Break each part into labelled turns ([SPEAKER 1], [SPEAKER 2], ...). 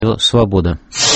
[SPEAKER 1] «Свобода».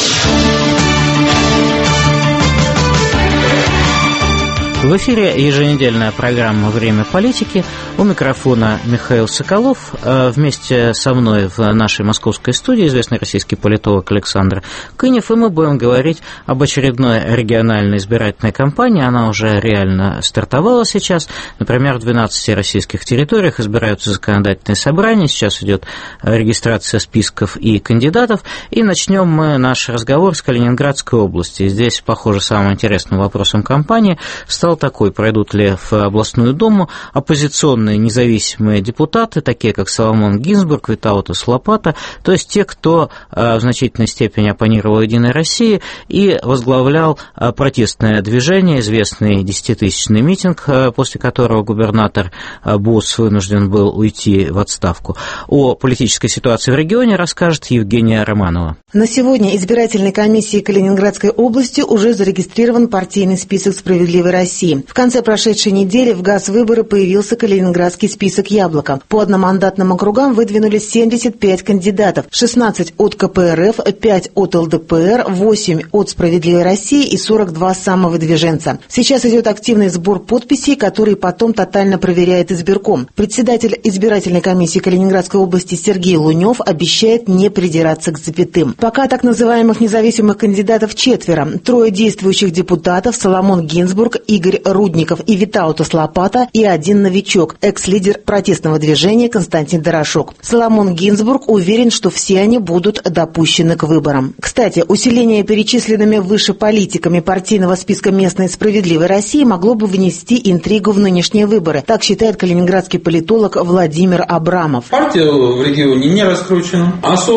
[SPEAKER 1] В эфире еженедельная программа «Время политики». У микрофона Михаил Соколов. Вместе со мной в нашей московской студии известный российский политолог Александр Кынев. И мы будем говорить об очередной региональной избирательной кампании. Она уже реально стартовала сейчас. Например, в 12 российских территориях избираются законодательные собрания. Сейчас идет регистрация списков и кандидатов. И начнем мы наш разговор с Калининградской области. Здесь, похоже, самым интересным вопросом кампании стал такой: пройдут ли в областную думу оппозиционные независимые депутаты, такие как Соломон Гинзбург, Витаутас Лопата, то есть те, кто в значительной степени оппонировал «Единой России» и возглавлял протестное движение, известный 10-тысячный митинг, после которого губернатор Босс вынужден был уйти в отставку. О политической ситуации в регионе расскажет Евгения Романова.
[SPEAKER 2] На сегодня избирательной комиссией Калининградской области уже зарегистрирован партийный список «Справедливой России». В конце прошедшей недели в ГАЗ-выборы появился калининградский список «Яблоко». По одномандатным округам выдвинулись 75 кандидатов, 16 от КПРФ, 5 от ЛДПР, 8 от «Справедливой России» и 42 самовыдвиженца. Сейчас идет активный сбор подписей, который потом тотально проверяет избирком. Председатель избирательной комиссии Калининградской области Сергей Лунев обещает не придираться к запятым. Пока так называемых независимых кандидатов 4. 3 действующих депутатов: Соломон Гинзбург, Игорь Рудников и Витаутас Лопата, и 1 новичок, экс-лидер протестного движения Константин Дорошок. Соломон Гинзбург уверен, что все они будут допущены к выборам. Кстати, усиление перечисленными выше политиками партийного списка местной «Справедливой России» могло бы внести интригу в нынешние выборы. Так считает калининградский политолог Владимир Абрамов.
[SPEAKER 3] Партия в регионе не раскручена.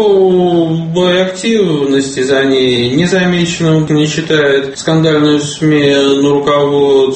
[SPEAKER 3] Особой активности за ней не замечено, не считает скандальную смену руководства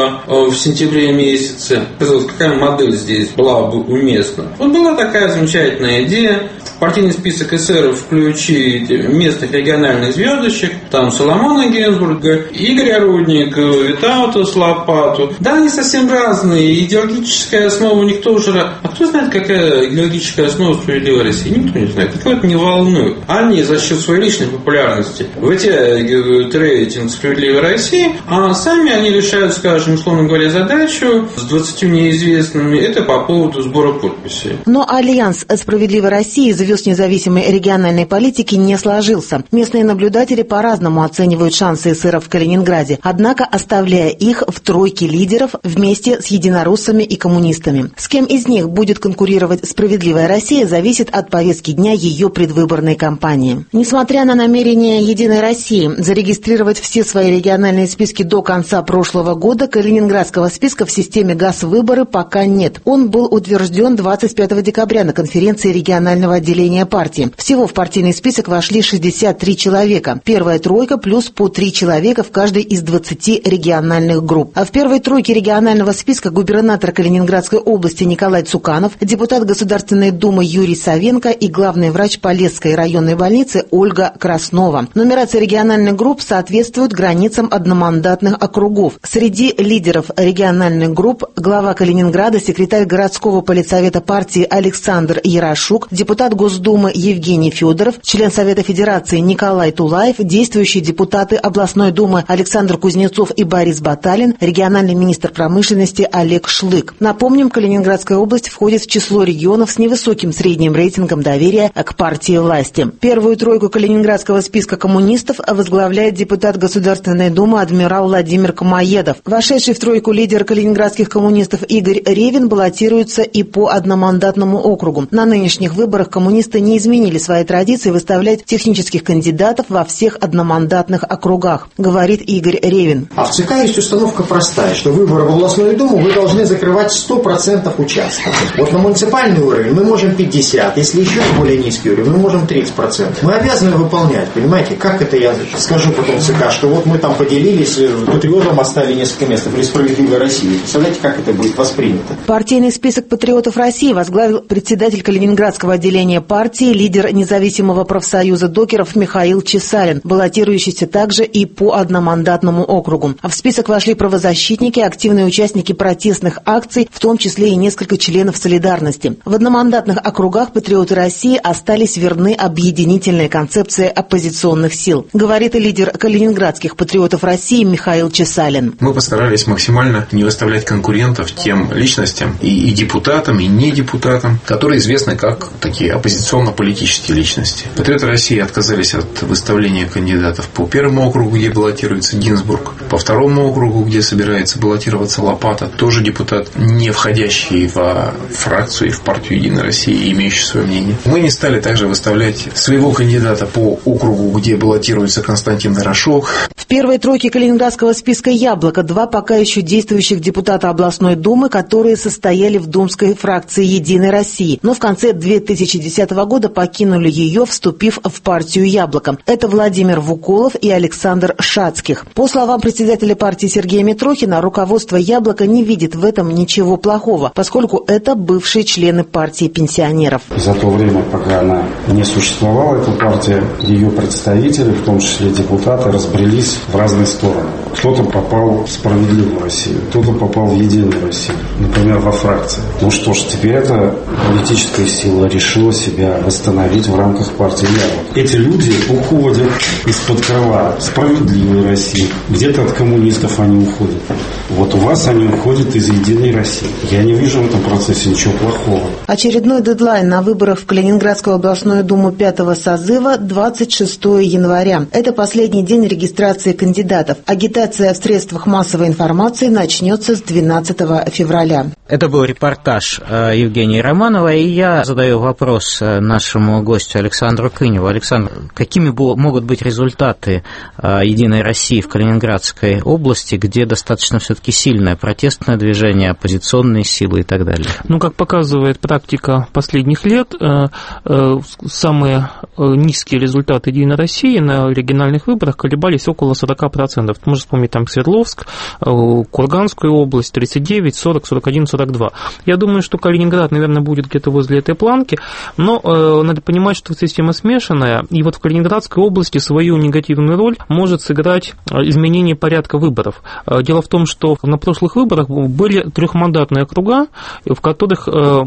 [SPEAKER 3] в сентябре месяце. Казалось, какая модель здесь была бы уместна. Вот была такая замечательная идея: в партийный список эсеров включить местных региональных звездочек, там Соломона Гинзбурга, Игоря Рудникова, Витаутас Лопату. Да, они совсем разные, идеологическая основа у них тоже. А кто знает, какая идеологическая основа «Справедливой России»? Никто не знает. Никого это не волнует. Они за счет своей личной популярности вытягивают рейтинг «Справедливой России», а сами они решают, скажем, условно говоря, задачу с 20 неизвестными. Это по поводу сбора подписей.
[SPEAKER 2] Но альянс «Справедливой России» звезд независимой региональной политики не сложился. Местные наблюдатели по-разному оценивают шансы эсеров в Калининграде, однако оставляя их в тройке лидеров вместе с единороссами и коммунистами. С кем из них будет конкурировать «Справедливая Россия» зависит от повестки дня ее предвыборной кампании. Несмотря на намерение «Единой России» зарегистрировать все свои региональные списки до конца прошлого года, калининградского списка в системе ГАЗ-выборы пока нет. Он был утвержден 25 декабря на конференции регионального отделения партии. Всего в партийный список вошли 63 человека. Первая тройка плюс по 3 человека в каждой из 20 региональных групп. А в первой тройке регионального списка губернатор Калининградской области Николай Цуканов, депутат Государственной Думы Юрий Савенко и главный врач Полесской районной больницы Ольга Краснова. Нумерация региональных групп соответствует границам одномандатных округов. Среди лидеров региональных групп глава Калининграда, секретарь городского политсовета партии Александр Ярошук, депутат Госдумы Евгений Федоров, член Совета Федерации Николай Тулаев, действующие депутаты областной думы Александр Кузнецов и Борис Баталин, региональный министр промышленности Олег Шлык. Напомним, Калининградская область входит в число регионов с невысоким средним рейтингом доверия к партии власти. Первую тройку калининградского списка коммунистов возглавляет депутат Государственной Думы адмирал Владимир Камоедов. Вошедший в тройку лидер калининградских коммунистов Игорь Ревин баллотируется и по одномандатному округу. На нынешних выборах коммунисты не изменили свои традиции выставлять технических кандидатов во всех одномандатных округах, говорит Игорь Ревин.
[SPEAKER 4] А в ЦК есть установка простая, что выборы в областную думу вы должны закрывать 100% участков. Вот на муниципальный уровень мы можем 50%, если еще более низкий уровень, мы можем 30%. Мы обязаны выполнять, понимаете, как это я скажу потом ЦК, что вот мы там поделились, патриотам оставили несколько мест при «Справедливой России». Представляете, как это будет воспринято?
[SPEAKER 2] Партийный список патриотов России возглавил председатель Калининградского отделения партии лидер независимого профсоюза докеров Михаил Чесалин, баллотирующийся также и по одномандатному округу. В список вошли правозащитники, активные участники протестных акций, в том числе и несколько членов «Солидарности». В одномандатных округах патриоты России остались верны объединительной концепции оппозиционных сил, говорит и лидер калининградских патриотов России Михаил Чесалин.
[SPEAKER 5] Мы постарались максимально не выставлять конкурентов тем личностям, и депутатам, и не депутатам, которые известны как такие оппозиционно-политические личности. Патриоты России отказались от выставления кандидатов по первому округу, где баллотируется Гинзбург, по второму округу, где собирается баллотироваться Лопата, тоже депутат, не входящий в фракцию и в партию «Единая Россия», имеющий свое мнение. Мы не стали также выставлять своего кандидата по округу, где баллотируется Константин Дорошок.
[SPEAKER 2] В первой тройке калининградского списка «Яблоко» два пока еще действующих депутата областной думы, которые состояли в думской фракции «Единой России», но в конце 2010 года покинули ее, вступив в партию «Яблоко». Это Владимир Вуколов и Александр Шацких. По словам председателя партии Сергея Митрохина, руководство «Яблоко» не видит в этом ничего плохого, поскольку это бывшие члены партии пенсионеров.
[SPEAKER 6] За то время, пока она не существовала, эта партия, ее представители, в том числе депутаты, разбрелись в разные стороны. Кто-то попал в «Справедливую Россию», кто-то попал в «Единую Россию», например, во фракции. Ну что ж, теперь эта политическая сила решила себя восстановить в рамках партии «Яблоко». Эти люди уходят из-под крыла «Справедливой России». Где-то от коммунистов они уходят. Вот у вас они уходят из «Единой России». Я не вижу в этом процессе ничего плохого.
[SPEAKER 2] Очередной дедлайн на выборах в Калининградскую областную думу 5-го созыва – 26 января. Это последний день регистрации кандидатов. Агитация в средствах массовой информации начнется с 12 февраля.
[SPEAKER 1] Это был репортаж Евгения Романова, и я задаю вопрос нашему гостю Александру Кыневу. Александр, какими могут быть результаты «Единой России» в Калининградской области, где достаточно все-таки сильное протестное движение, оппозиционные силы и так далее?
[SPEAKER 7] Ну, как показывает практика последних лет, самые низкие результаты «Единой России» на региональных выборах колебались около 40%. Можно вспомнить там Свердловск, Курганскую область, 39, 40, 41, 42. Я думаю, что Калининград, наверное, будет где-то возле этой планки, но надо понимать, что система смешанная, и вот в Калининградской области свою негативную роль может сыграть изменение порядка выборов. Дело в том, что на прошлых выборах были трехмандатные округа, в которых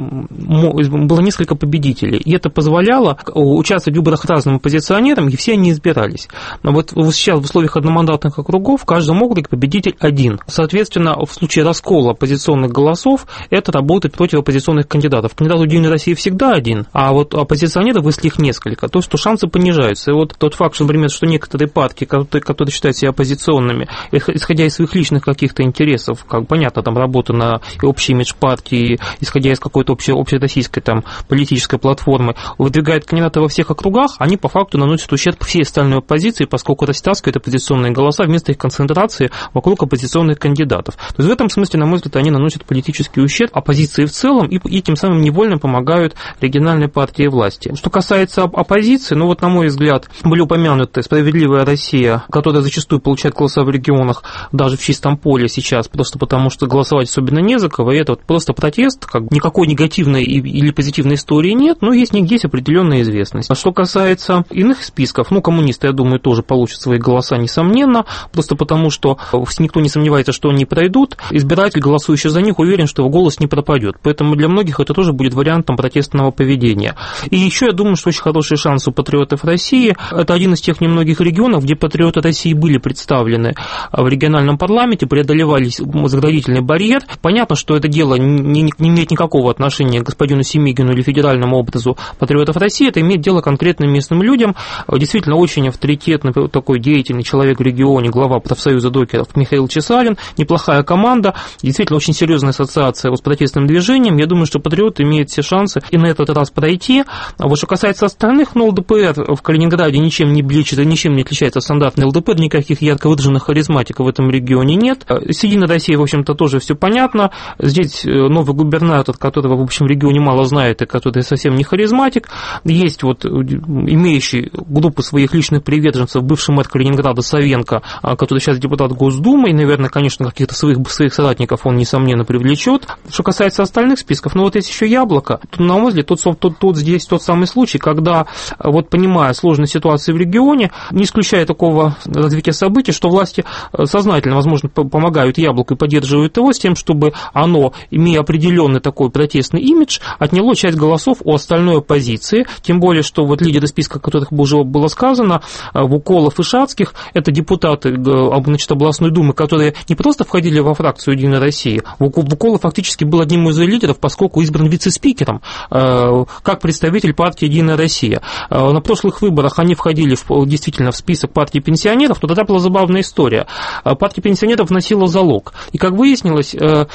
[SPEAKER 7] было несколько победителей, и это позволяло участвовать в выборах разным оппозиционерам, и все они избирались. Но вот сейчас в условиях одномандатных округов в каждом округе победитель один. Соответственно, в случае раскола оппозиционных голосов это работает против оппозиционных кандидатов. Кандидат «Единой России» всегда один, а вот оппозиционеров, если их несколько, то что шансы понижаются. И вот тот факт, что, например, что некоторые партии, которые считают себя оппозиционными, исходя из своих личных каких-то интересов, как понятно, там работа на общий имидж партии, исходя из какой-то общероссийской там политической платформы, выдвигают кандидата во всех округах, они по факту наносят ущерб всей остальной оппозиции, поскольку растаскивают оппозиционные голоса вместо их концентрации вокруг оппозиционных кандидатов. То есть в этом смысле, на мой взгляд, они наносят политический ущерб оппозиции в целом и тем самым невольно помогают региональной партии власти. Что касается оппозиции, ну вот, на мой взгляд, были упомянуты «Справедливая Россия», которая зачастую получает голоса в регионах даже в чистом поле сейчас, просто потому что голосовать особенно не за кого, и это вот просто протест, как никакой негативной или позитивной истории нет, но есть определенная известность. А что касается иных списков, ну, коммунисты, я думаю, тоже получат свои голоса, несомненно, просто потому что никто не сомневается, что они пройдут, избиратель, голосующий за них, уверен, что его голос не пропадет, поэтому для многих это тоже будет вариантом протестного поведения. И еще я думаю, что очень хороший шанс у патриотов России, это один из тех немногих регионов, где патриоты России были представлены в региональном парламенте, преодолевали заградительный барьер. Понятно, что это дело не имеет никакого отношения к господину Семигину или федеральному образу патриотов России, это имеет дело конкретным местным людям. Действительно, очень авторитетный такой деятельный человек в регионе, глава профсоюза докеров Михаил Чесалин, неплохая команда, действительно очень серьезная ассоциация с протестным движением. Я думаю, что патриоты имеют все шансы и на этот раз пройти. А вот что касается остальных, ну, ЛДПР в Калининграде ничем не бличит и ничем не отличается от стандартной ЛДПР, никаких ярко выраженных харизматиков в этом регионе нет. С «Единой Россией», в общем-то, тоже все понятно. Здесь новый губернатор, которого, в общем, в регионе мало знает и который совсем не харизматик. Есть вот имеющий группу своих личных приверженцев бывший мэр Калининграда Савенко, который сейчас депутат Госдумы, и, наверное, конечно, каких-то своих соратников он, несомненно, привлечет. идет. Что касается остальных списков, ну вот есть еще Яблоко. На мой взгляд, тут здесь тот самый случай, когда, вот понимая сложную ситуацию в регионе, не исключая такого развития событий, что власти сознательно, возможно, помогают Яблоку и поддерживают его с тем, чтобы оно, имея определенный такой протестный имидж, отняло часть голосов у остальной оппозиции, тем более, что вот лидеры списка, о которых уже было сказано, Вуколов и Шацких, это депутаты, значит, областной думы, которые не просто входили во фракцию «Единой России», Вуколов фактически был одним из ее лидеров, поскольку избран вице-спикером, как представитель партии «Единая Россия». На прошлых выборах они входили действительно в список партии пенсионеров, но тогда была забавная история. Партия пенсионеров вносила залог. И, как выяснилось,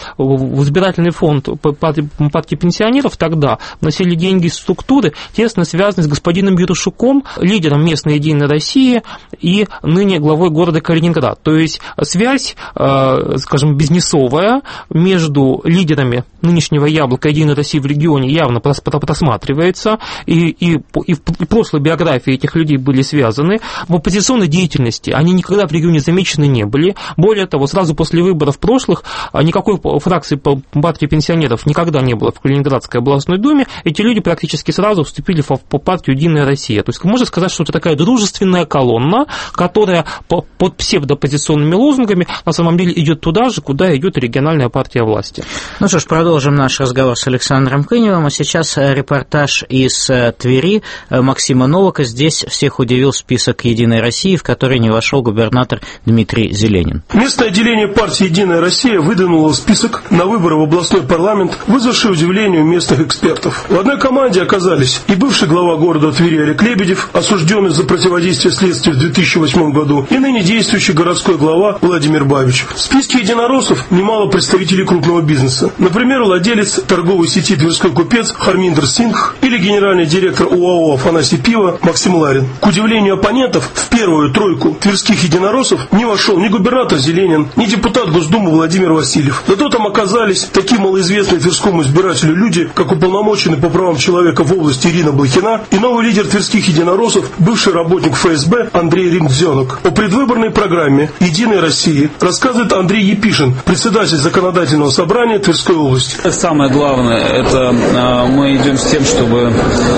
[SPEAKER 7] в избирательный фонд партии пенсионеров тогда вносили деньги из структуры, тесно связанные с господином Юрушуком, лидером местной «Единой России» и ныне главой города Калининград. То есть связь, скажем, бизнесовая между лидерами нынешнего Яблока и «Единой России» в регионе явно просматривается, и прошлые биографии этих людей были связаны. В оппозиционной деятельности они никогда в регионе замечены не были. Более того, сразу после выборов прошлых никакой фракции партии пенсионеров никогда не было в Калининградской областной думе. Эти люди практически сразу вступили в партию «Единая Россия». То есть можно сказать, что это такая дружественная колонна, которая под псевдооппозиционными лозунгами на самом деле идет туда же, куда идет региональная партия власти.
[SPEAKER 1] Ну что ж, продолжим наш разговор с Александром Кыневым. А сейчас репортаж из Твери Максима Новака. Здесь всех удивил список «Единой России», в который не вошел губернатор Дмитрий Зеленин.
[SPEAKER 8] Местное отделение партии «Единая Россия» выдвинуло список на выборы в областной парламент, вызвавший удивление у местных экспертов. В одной команде оказались и бывший глава города Твери Олег Лебедев, осужденный за противодействие следствию в 2008 году, и ныне действующий городской глава Владимир Бабичев. В списке единороссов немало представителей крупного бизнеса. Например, владелец торговой сети «Тверской купец» Харминдер Сингх или генеральный директор ОАО «Афанасий Пиво» Максим Ларин. К удивлению оппонентов, в первую тройку тверских единороссов не вошел ни губернатор Зеленин, ни депутат Госдумы Владимир Васильев. Зато там оказались такие малоизвестные тверскому избирателю люди, как уполномоченный по правам человека в области Ирина Блохина и новый лидер тверских единороссов, бывший работник ФСБ Андрей Римдзенок. О предвыборной программе «Единой России» рассказывает Андрей Епишин, председатель законодательного собрания Тверской области.
[SPEAKER 9] Самое главное, это мы идем с тем, чтобы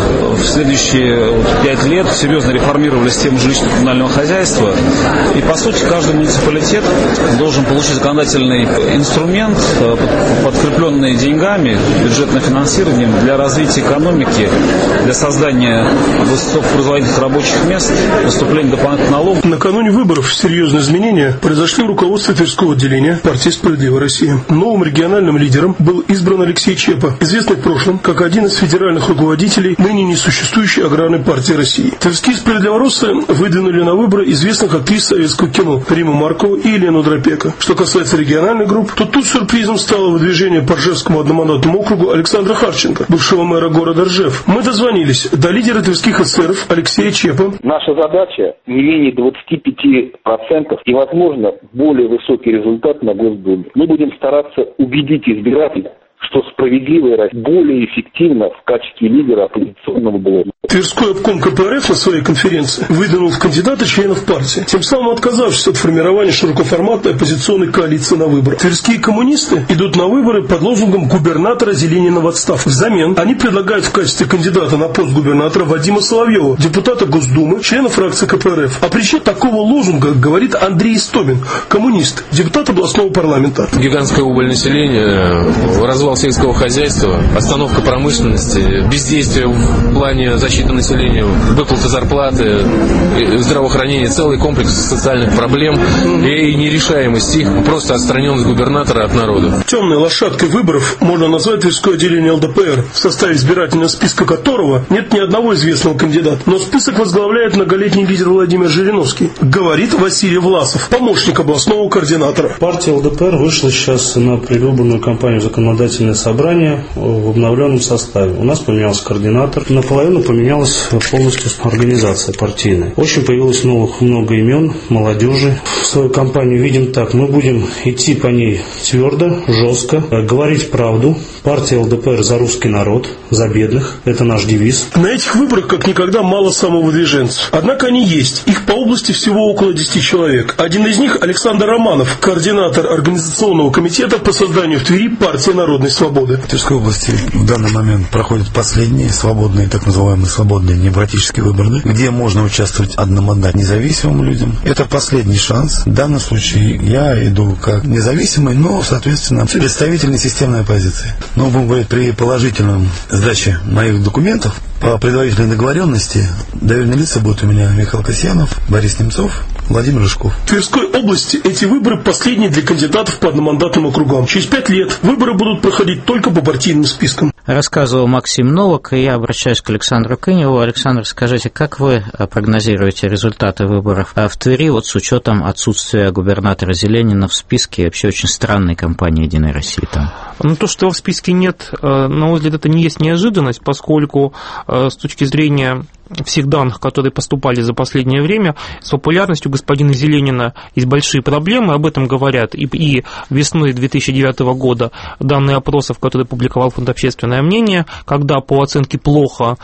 [SPEAKER 9] в следующие 5 лет серьезно реформировали систему жилищно-коммунального хозяйства. И, по сути, каждый муниципалитет должен получить законодательный инструмент, подкрепленный деньгами, бюджетным финансированием для развития экономики, для создания высокопроизводительных рабочих мест, поступления дополнительных налогов.
[SPEAKER 8] Накануне выборов серьезные изменения произошли в руководстве Тверского отделения партии «Справедливая Россия». Новым региональным лидером был избран Алексей Чепа, известный в прошлом как один из федеральных руководителей ныне несуществующей аграрной партии России. Тверские справедливороссы выдвинули на выборы известных актрис советского кино Риму Маркову и Елену Дропека. Что касается региональных групп, то тут сюрпризом стало выдвижение по Ржевскому одномандатному округу Александра Харченко, бывшего мэра города Ржев. Мы дозвонились до лидера тверских эсеров Алексея Чепа.
[SPEAKER 10] Наша задача не менее 25% и, возможно, более высокий результат на Госдуме. Мы будем стараться убедить избирателей, что «Справедливая Россия» более эффективна в качестве лидера оппозиционного блока.
[SPEAKER 8] Тверской обком КПРФ на своей конференции выдвинул в кандидаты членов партии, тем самым отказавшись от формирования широкоформатной оппозиционной коалиции на выборах. Тверские коммунисты идут на выборы под лозунгом губернатора Зеленина в отставку. Взамен они предлагают в качестве кандидата на пост губернатора Вадима Соловьева, депутата Госдумы, члена фракции КПРФ. О причине такого лозунга говорит Андрей Истомин, коммунист, депутат областного парламента.
[SPEAKER 11] Гигантская убыль населения, развал сельского хозяйства, остановка промышленности, бездействие в плане защиты населения, выплаты зарплаты, здравоохранение, целый комплекс социальных проблем и нерешаемость их, просто отстраненность губернатора от народа.
[SPEAKER 8] Темной лошадкой выборов можно назвать Тверское отделение ЛДПР, в составе избирательного списка которого нет ни одного известного кандидата. Но список возглавляет многолетний лидер Владимир Жириновский, говорит Василий Власов, помощник областного координатора.
[SPEAKER 6] Партия ЛДПР вышла сейчас на предвыборную кампанию законодательного
[SPEAKER 8] законодательное собрание в обновленном составе. У нас поменялся координатор, наполовину поменялась полностью организация партийная. Очень появилось много имен, молодежи. В свою кампанию видим так: мы будем идти по ней твердо, жестко, говорить правду. Партия ЛДПР за русский народ, за бедных. Это наш девиз. На этих выборах как никогда мало самовыдвиженцев. Однако они есть. Их по области всего около 10 человек. Один из них Александр Романов, координатор организационного комитета по созданию в Твери партии Народной Свободы.
[SPEAKER 12] В Тверской области в данный момент проходят последние свободные, так называемые свободные небратические выборы, где можно участвовать одномандатно независимым людям. Это последний шанс. В данном случае я иду как независимый, но, соответственно, представительной системной оппозиции. Но, будем говорить, при положительном сдаче моих документов по предварительной договоренности доверенные лица будут у меня Михаил Касьянов, Борис Немцов, Владимир Рыжков.
[SPEAKER 8] В Тверской области эти выборы последние для кандидатов по одномандатным округам. Через 5 лет выборы будут проходить только по партийным спискам.
[SPEAKER 1] Рассказывал Максим Новак, и я обращаюсь к Александру Кыневу. Александр, скажите, как вы прогнозируете результаты выборов в Твери вот с учетом отсутствия губернатора Зеленина в списке, вообще очень странной кампании «Единой России» там?
[SPEAKER 7] Ну, то, что в списке нет, на мой взгляд, это не есть неожиданность, поскольку с точки зрения всех данных, которые поступали за последнее время, с популярностью господина Зеленина есть большие проблемы, об этом говорят и весной 2009 года данные опросов, которые публиковал Фонд «Общественное мнение», когда по оценке плохо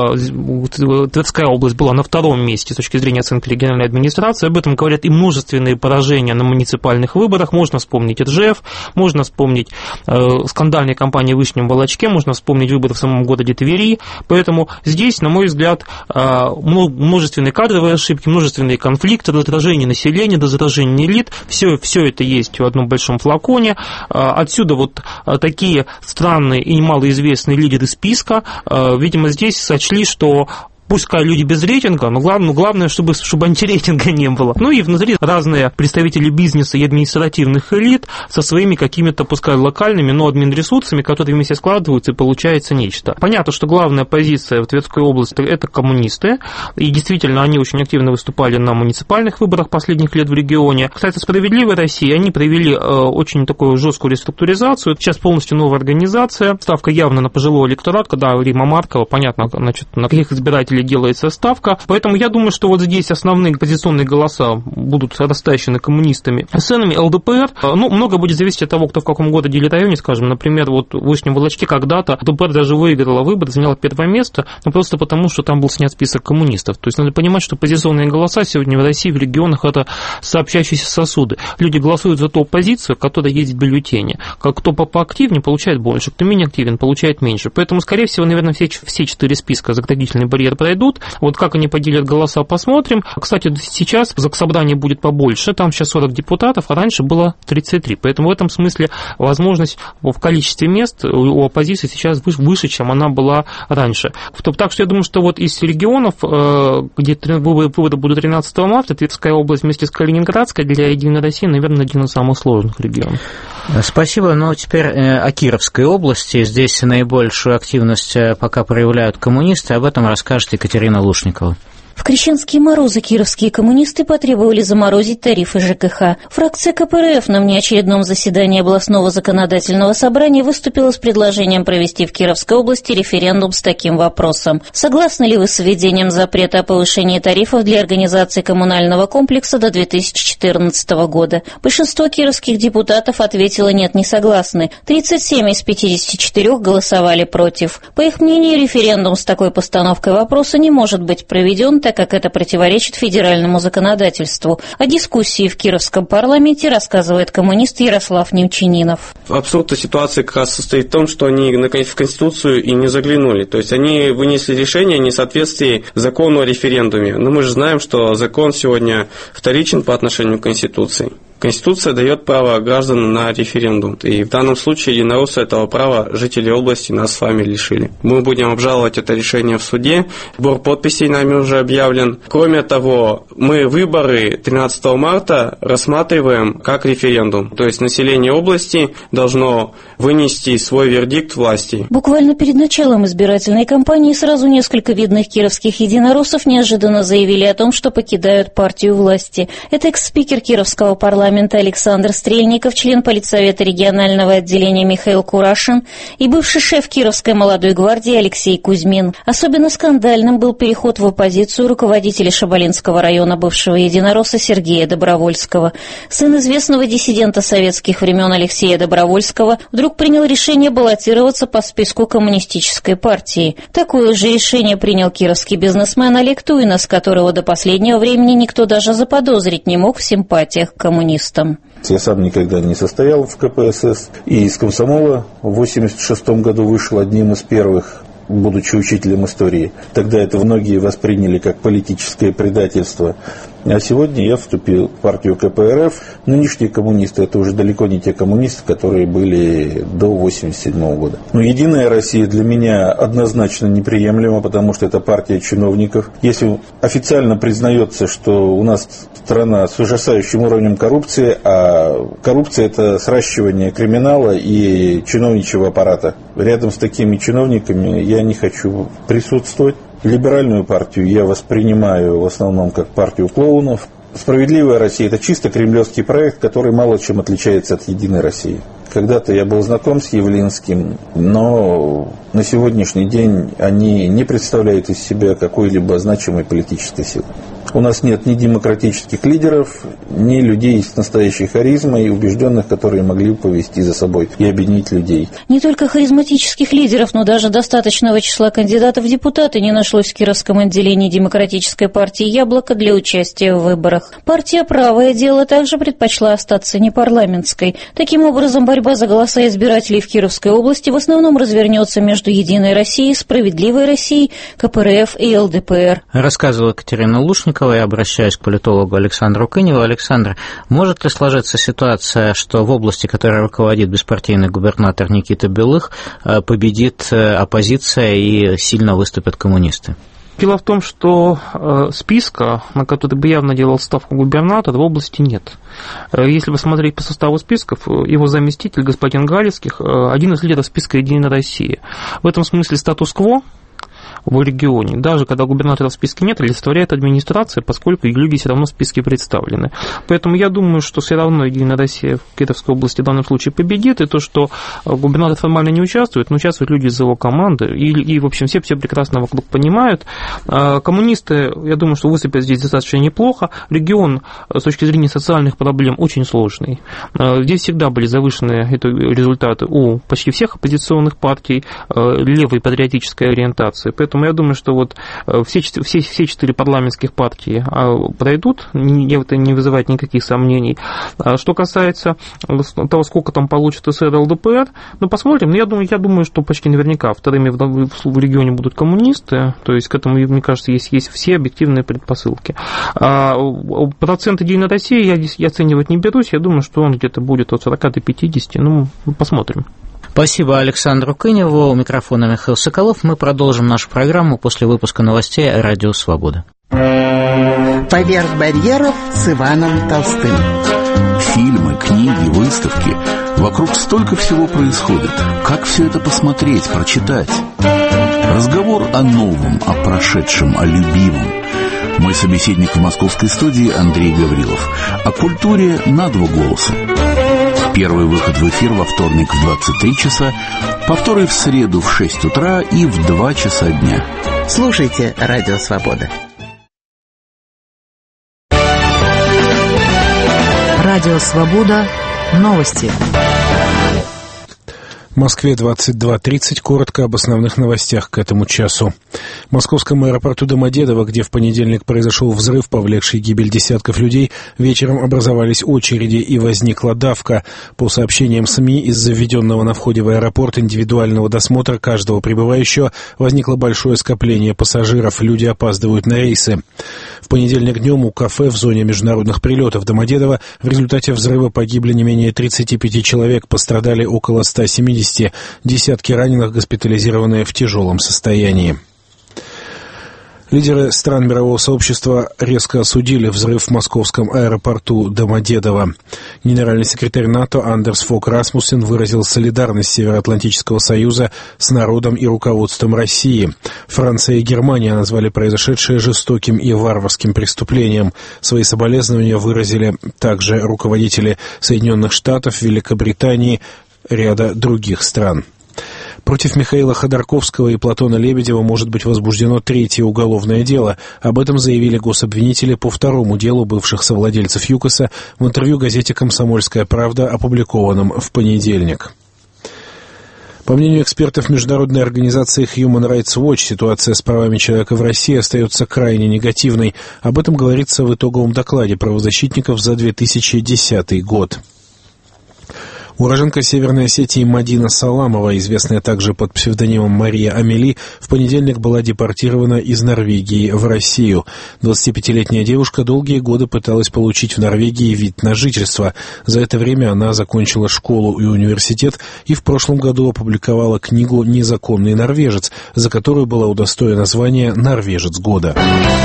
[SPEAKER 7] Тверская область была на втором месте с точки зрения оценки региональной администрации, об этом говорят и множественные поражения на муниципальных выборах, можно вспомнить Ржев, можно вспомнить скандальные кампании в Вышнем Волочке, можно вспомнить выборы в самом городе Твери, поэтому здесь, на мой взгляд, множественные кадровые ошибки, множественные конфликты, раздражение населения, раздражение элит, все это есть в одном большом флаконе. Отсюда вот такие странные и малоизвестные лидеры списка, видимо, здесь сочли, что пускай люди без рейтинга, но главное, чтобы антирейтинга не было. Ну и внутри разные представители бизнеса и административных элит со своими какими-то, пускай локальными, но админресурсами, которые вместе складываются, и получается нечто. Понятно, что главная позиция в Тверской области – это коммунисты, и действительно они очень активно выступали на муниципальных выборах последних лет в регионе. Кстати, «Справедливая Россия», они провели очень такую жесткую реструктуризацию, сейчас полностью новая организация, ставка явно на пожилой электорат, когда Рима Маркова, понятно, значит, на каких избирателей делается ставка, поэтому я думаю, что вот здесь основные оппозиционные голоса будут растащены коммунистами, СНами, ЛДПР. Ну, много будет зависеть от того, кто в каком городе или районе, скажем, например, вот в Вышнем Волочке когда-то ЛДПР даже выиграла выборы, заняла первое место, но просто потому, что там был снят список коммунистов. То есть надо понимать, что оппозиционные голоса сегодня в России, в регионах, это сообщающиеся сосуды. Люди голосуют за ту оппозицию, которая есть в бюллетене. Кто поактивнее, получает больше, кто менее активен, получает меньше. Поэтому, скорее всего, наверное, все 4 списка заградительный барьер пройдут. Вот как они поделят голоса, посмотрим. Кстати, сейчас заксобрание будет побольше, там сейчас 40 депутатов, а раньше было 33. Поэтому в этом смысле возможность в количестве мест у оппозиции сейчас выше, чем она была раньше. Так что я думаю, что вот из регионов, где выводы будут 13 марта, Тверская область вместе с Калининградской для «Единой России», наверное, один из самых сложных регионов.
[SPEAKER 1] Спасибо. Ну, теперь о Кировской области. Здесь наибольшую активность пока проявляют коммунисты. Об этом расскажет Екатерина Лушникова.
[SPEAKER 13] В крещенские морозы кировские коммунисты потребовали заморозить тарифы ЖКХ. Фракция КПРФ на внеочередном заседании областного законодательного собрания выступила с предложением провести в Кировской области референдум с таким вопросом. Согласны ли вы с введением запрета о повышении тарифов для организации коммунального комплекса до 2014 года? Большинство кировских депутатов ответило «нет, не согласны». 37 из 54 голосовали против. По их мнению, референдум с такой постановкой вопроса не может быть проведен, так как это противоречит федеральному законодательству. О дискуссии в Кировском парламенте рассказывает коммунист Ярослав Немчанинов.
[SPEAKER 14] Абсурд ситуации как раз состоит в том, что они наконец в Конституцию и не заглянули. То есть они вынесли решение о несоответствии закону о референдуме. Но мы же знаем, что закон сегодня вторичен по отношению к Конституции. Конституция дает право гражданам на референдум. И в данном случае единороссы этого права жители области нас с вами лишили. Мы будем обжаловать это решение в суде. Сбор подписей нами уже объявлен. Кроме того, мы выборы 13 марта рассматриваем как референдум. То есть население области должно вынести свой вердикт власти.
[SPEAKER 13] Буквально перед началом избирательной кампании сразу несколько видных кировских единороссов неожиданно заявили о том, что покидают партию власти. Это экс-спикер Кировского парламента парламента Александр Стрельников, член Политсовета регионального отделения Михаил Курашин и бывший шеф Кировской молодой гвардии Алексей Кузьмин. Особенно скандальным был переход в оппозицию руководителя Шабалинского района бывшего единоросса Сергея Добровольского. Сын известного диссидента советских времен Алексея Добровольского вдруг принял решение баллотироваться по списку коммунистической партии. Такое же решение принял кировский бизнесмен Олег Туйнос, которого до последнего времени никто даже заподозрить не мог в симпатиях к коммунистам.
[SPEAKER 15] Я сам никогда не состоял в КПСС и из комсомола в 1986 году вышел одним из первых, будучи учителем истории. Тогда это многие восприняли как политическое предательство. А сегодня я вступил в партию КПРФ. Нынешние коммунисты – это уже далеко не те коммунисты, которые были до 1987 года. Но «Единая Россия» для меня однозначно неприемлема, потому что это партия чиновников. Если официально признается, что у нас страна с ужасающим уровнем коррупции, а коррупция – это сращивание криминала и чиновничьего аппарата. Рядом с такими чиновниками я не хочу присутствовать. Либеральную партию я воспринимаю в основном как партию клоунов. «Справедливая Россия» – это чисто кремлевский проект, который мало чем отличается от «Единой России». Когда-то я был знаком с Явлинским, но на сегодняшний день они не представляют из себя какой-либо значимой политической силы. У нас нет ни демократических лидеров, ни людей с настоящей харизмой, убежденных, которые могли бы повести за собой и объединить людей.
[SPEAKER 13] Не только харизматических лидеров, но даже достаточного числа кандидатов в депутаты не нашлось в Кировском отделении Демократической партии «Яблоко» для участия в выборах. Партия «Правое дело» также предпочла остаться непарламентской. Таким образом, борьба за голоса избирателей в Кировской области в основном развернется между «Единой Россией», «Справедливой Россией», КПРФ и ЛДПР.
[SPEAKER 1] Рассказывала Катерина Лушникова. Я обращаюсь к политологу Александру Кыневу. Александр, может ли сложиться ситуация, что в области, которой руководит беспартийный губернатор Никита Белых, победит оппозиция и сильно выступят коммунисты?
[SPEAKER 7] Дело в том, что списка, на который бы явно делал ставку губернатор, в области нет. Если посмотреть по составу списков, его заместитель, господин Галицких, один из лидеров списка «Единой России». В этом смысле статус-кво в регионе, даже когда губернатора в списке нет, олицетворяет администрация, поскольку люди все равно в списке представлены. Поэтому я думаю, что все равно «Единая Россия» в Кировской области в данном случае победит, и то, что губернатор формально не участвует, но участвуют люди из его команды, и в общем, все прекрасно вокруг понимают. Коммунисты, я думаю, что выступят здесь достаточно неплохо. Регион с точки зрения социальных проблем очень сложный. Здесь всегда были завышенные результаты у почти всех оппозиционных партий левой патриотической ориентации. Поэтому я думаю, что вот все 4 парламентских партии пройдут, это не вызывает никаких сомнений. Что касается того, сколько там получит СР, ЛДПР, посмотрим. Я думаю, что почти наверняка вторыми в регионе будут коммунисты, то есть к этому, мне кажется, есть все объективные предпосылки. Процент «Единой России» я оценивать не берусь, я думаю, что он где-то будет от 40 до 50, посмотрим.
[SPEAKER 1] Спасибо Александру Кыневу. У микрофона Михаил Соколов. Мы продолжим нашу программу после выпуска новостей «Радио Свобода».
[SPEAKER 16] «Поверх барьеров» с Иваном Толстым.
[SPEAKER 17] Фильмы, книги, выставки. Вокруг столько всего происходит. Как все это посмотреть, прочитать? Разговор о новом, о прошедшем, о любимом. Мой собеседник в московской студии Андрей Гаврилов. О культуре на 2 голоса. Первый выход в эфир во вторник в 23 часа, повторы в среду в 6 утра и в 2 часа дня.
[SPEAKER 16] Слушайте «Радио Свобода».
[SPEAKER 18] «Радио Свобода». Новости.
[SPEAKER 19] В Москве 22:30. Коротко об основных новостях к этому часу. В московском аэропорту Домодедово, где в понедельник произошел взрыв, повлекший гибель десятков людей, вечером образовались очереди и возникла давка. По сообщениям СМИ, из-за введенного на входе в аэропорт индивидуального досмотра каждого прибывающего возникло большое скопление пассажиров. Люди опаздывают на рейсы. В понедельник днем у кафе в зоне международных прилетов Домодедово в результате взрыва погибли не менее 35 человек, пострадали около 170. Десятки раненых госпитализированы в тяжелом состоянии. Лидеры стран мирового сообщества резко осудили взрыв в московском аэропорту Домодедово. Генеральный секретарь НАТО Андерс Фог Расмуссен выразил солидарность Североатлантического союза с народом и руководством России. Франция и Германия назвали произошедшее жестоким и варварским преступлением. Свои соболезнования выразили также руководители Соединенных Штатов, Великобритании, ряда других стран. Против Михаила Ходорковского и Платона Лебедева может быть возбуждено 3-е уголовное дело. Об этом заявили гособвинители по 2-му делу бывших совладельцев ЮКОСа в интервью газете «Комсомольская правда», опубликованном в понедельник. По мнению экспертов международной организации Human Rights Watch, ситуация с правами человека в России остается крайне негативной. Об этом говорится в итоговом докладе правозащитников за 2010 год. Уроженка Северной Осетии Мадина Саламова, известная также под псевдонимом Мария Амели, в понедельник была депортирована из Норвегии в Россию. 25-летняя девушка долгие годы пыталась получить в Норвегии вид на жительство. За это время она закончила школу и университет и в прошлом году опубликовала книгу «Незаконный норвежец», за которую была удостоена звания «Норвежец года».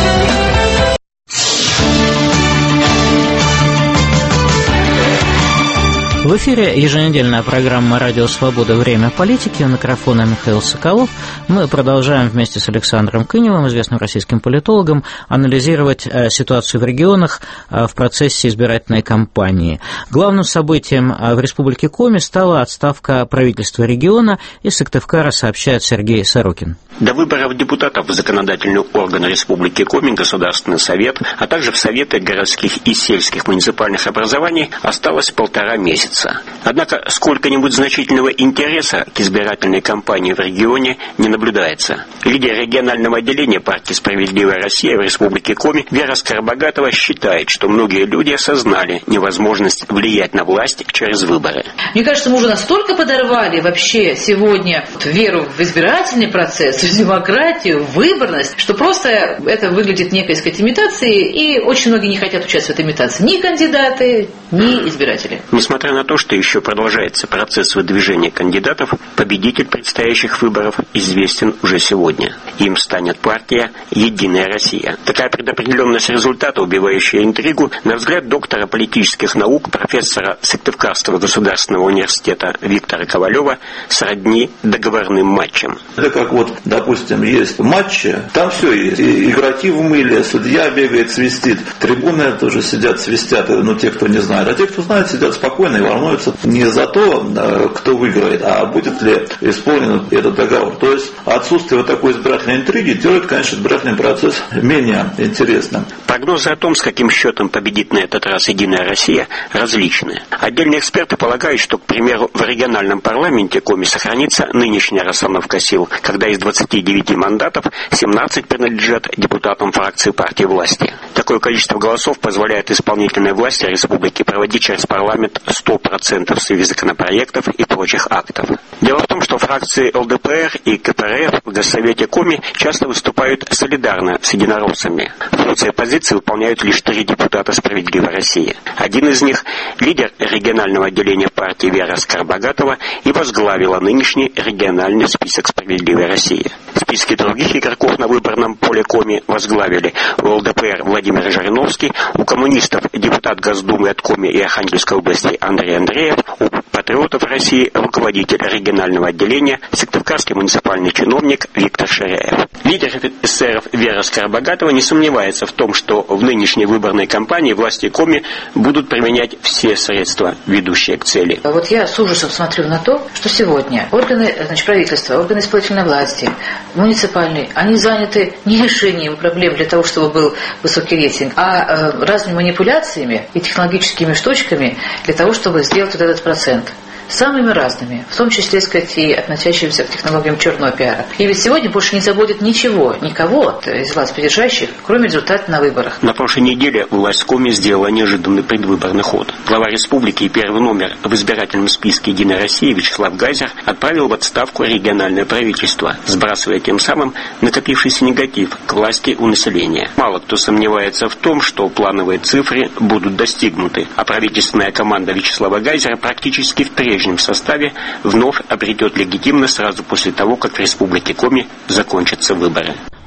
[SPEAKER 1] В эфире еженедельная программа «Радио Свобода. Время политики». У микрофона Михаил Соколов. Мы продолжаем вместе с Александром Кыневым, известным российским политологом, анализировать ситуацию в регионах в процессе избирательной кампании. Главным событием в Республике Коми стала отставка правительства региона. Из Сыктывкара сообщает Сергей Сорокин.
[SPEAKER 20] До выборов депутатов в законодательный орган Республики Коми, Государственный совет, а также в советы городских и сельских муниципальных образований осталось 1,5 месяца. Однако сколько-нибудь значительного интереса к избирательной кампании в регионе не наблюдается. Лидер регионального отделения партии «Справедливая Россия» в Республике Коми Вера Скоробогатова считает, что многие люди осознали невозможность влиять на власть через выборы.
[SPEAKER 21] Мне кажется, мы уже настолько подорвали вообще сегодня веру в избирательный процесс, в демократию, в выборность, что просто это выглядит некой, сказать, имитацией, и очень многие не хотят участвовать в этой имитации. Ни кандидаты, ни избиратели.
[SPEAKER 20] Несмотря на то, что еще продолжается процесс выдвижения кандидатов, победитель предстоящих выборов известен уже сегодня. Им станет партия «Единая Россия». Такая предопределенность результата, убивающая интригу, на взгляд доктора политических наук, профессора Сыктывкарского государственного университета Виктора Ковалева, сродни договорным матчам.
[SPEAKER 22] Это как вот, допустим, есть матчи, там все есть. И игроки в мыле, судья бегает, свистит, трибуны тоже сидят, свистят, те, кто не знает. А те, кто знает, сидят спокойно и волнуются не за то, кто выиграет, а будет ли исполнен этот договор. То есть отсутствие вот такой избирательной интриги делает, конечно, избирательный процесс менее интересным.
[SPEAKER 20] Прогнозы о том, с каким счетом победит на этот раз «Единая Россия», различны. Отдельные эксперты полагают, что, к примеру, в региональном парламенте Коми сохранится нынешняя расстановка сил, когда из 29 мандатов 17 принадлежат депутатам фракции партии власти. Такое количество голосов позволяет исполнительной власти республики проводить через парламент 100% своих законопроектов и прочих актов. Дело в том, что фракции ЛДПР и КПРФ в Госсовете Коми часто выступают солидарно с единороссами. Функции оппозиции выполняют лишь 3 депутата «Справедливой России». Один из них – лидер регионального отделения партии Вера Скоробогатова и возглавила нынешний региональный список «Справедливой России». Списки других игроков на выборном поле Коми возглавили у ЛДПР Владимир Жириновский, у коммунистов депутат Госдумы от Коми и Архангельской области Андрей Андреев, у патриотов России руководитель регионального отделения Сыктывкарский муниципальный чиновник Виктор Ширяев. Лидер эсеров Вера Скоробогатова не сомневается в том, что в нынешней выборной кампании власти Коми будут применять все средства, ведущие к цели.
[SPEAKER 21] Вот я с ужасом смотрю на то, что сегодня органы правительства, органы исполнительной власти, муниципальные, они заняты не решением проблем для того, чтобы был высокий рейтинг, а разными манипуляциями и технологическими штучками для того, чтобы сделать вот этот процент. Самыми разными, в том числе, сказать, и относящимися к технологиям черного пиара. И ведь сегодня больше не заботит ничего, никого из власть придержащих, кроме результата на выборах.
[SPEAKER 20] На прошлой неделе власть Коми сделала неожиданный предвыборный ход. Глава республики и первый номер в избирательном списке «Единой России» Вячеслав Гайзер отправил в отставку региональное правительство, сбрасывая тем самым накопившийся негатив к власти у населения. Мало кто сомневается в том, что плановые цифры будут достигнуты, а правительственная команда Вячеслава Гайзера практически в прежнем составе вновь обретет легитимность сразу после того, как в Республике Коми закончатся выборы.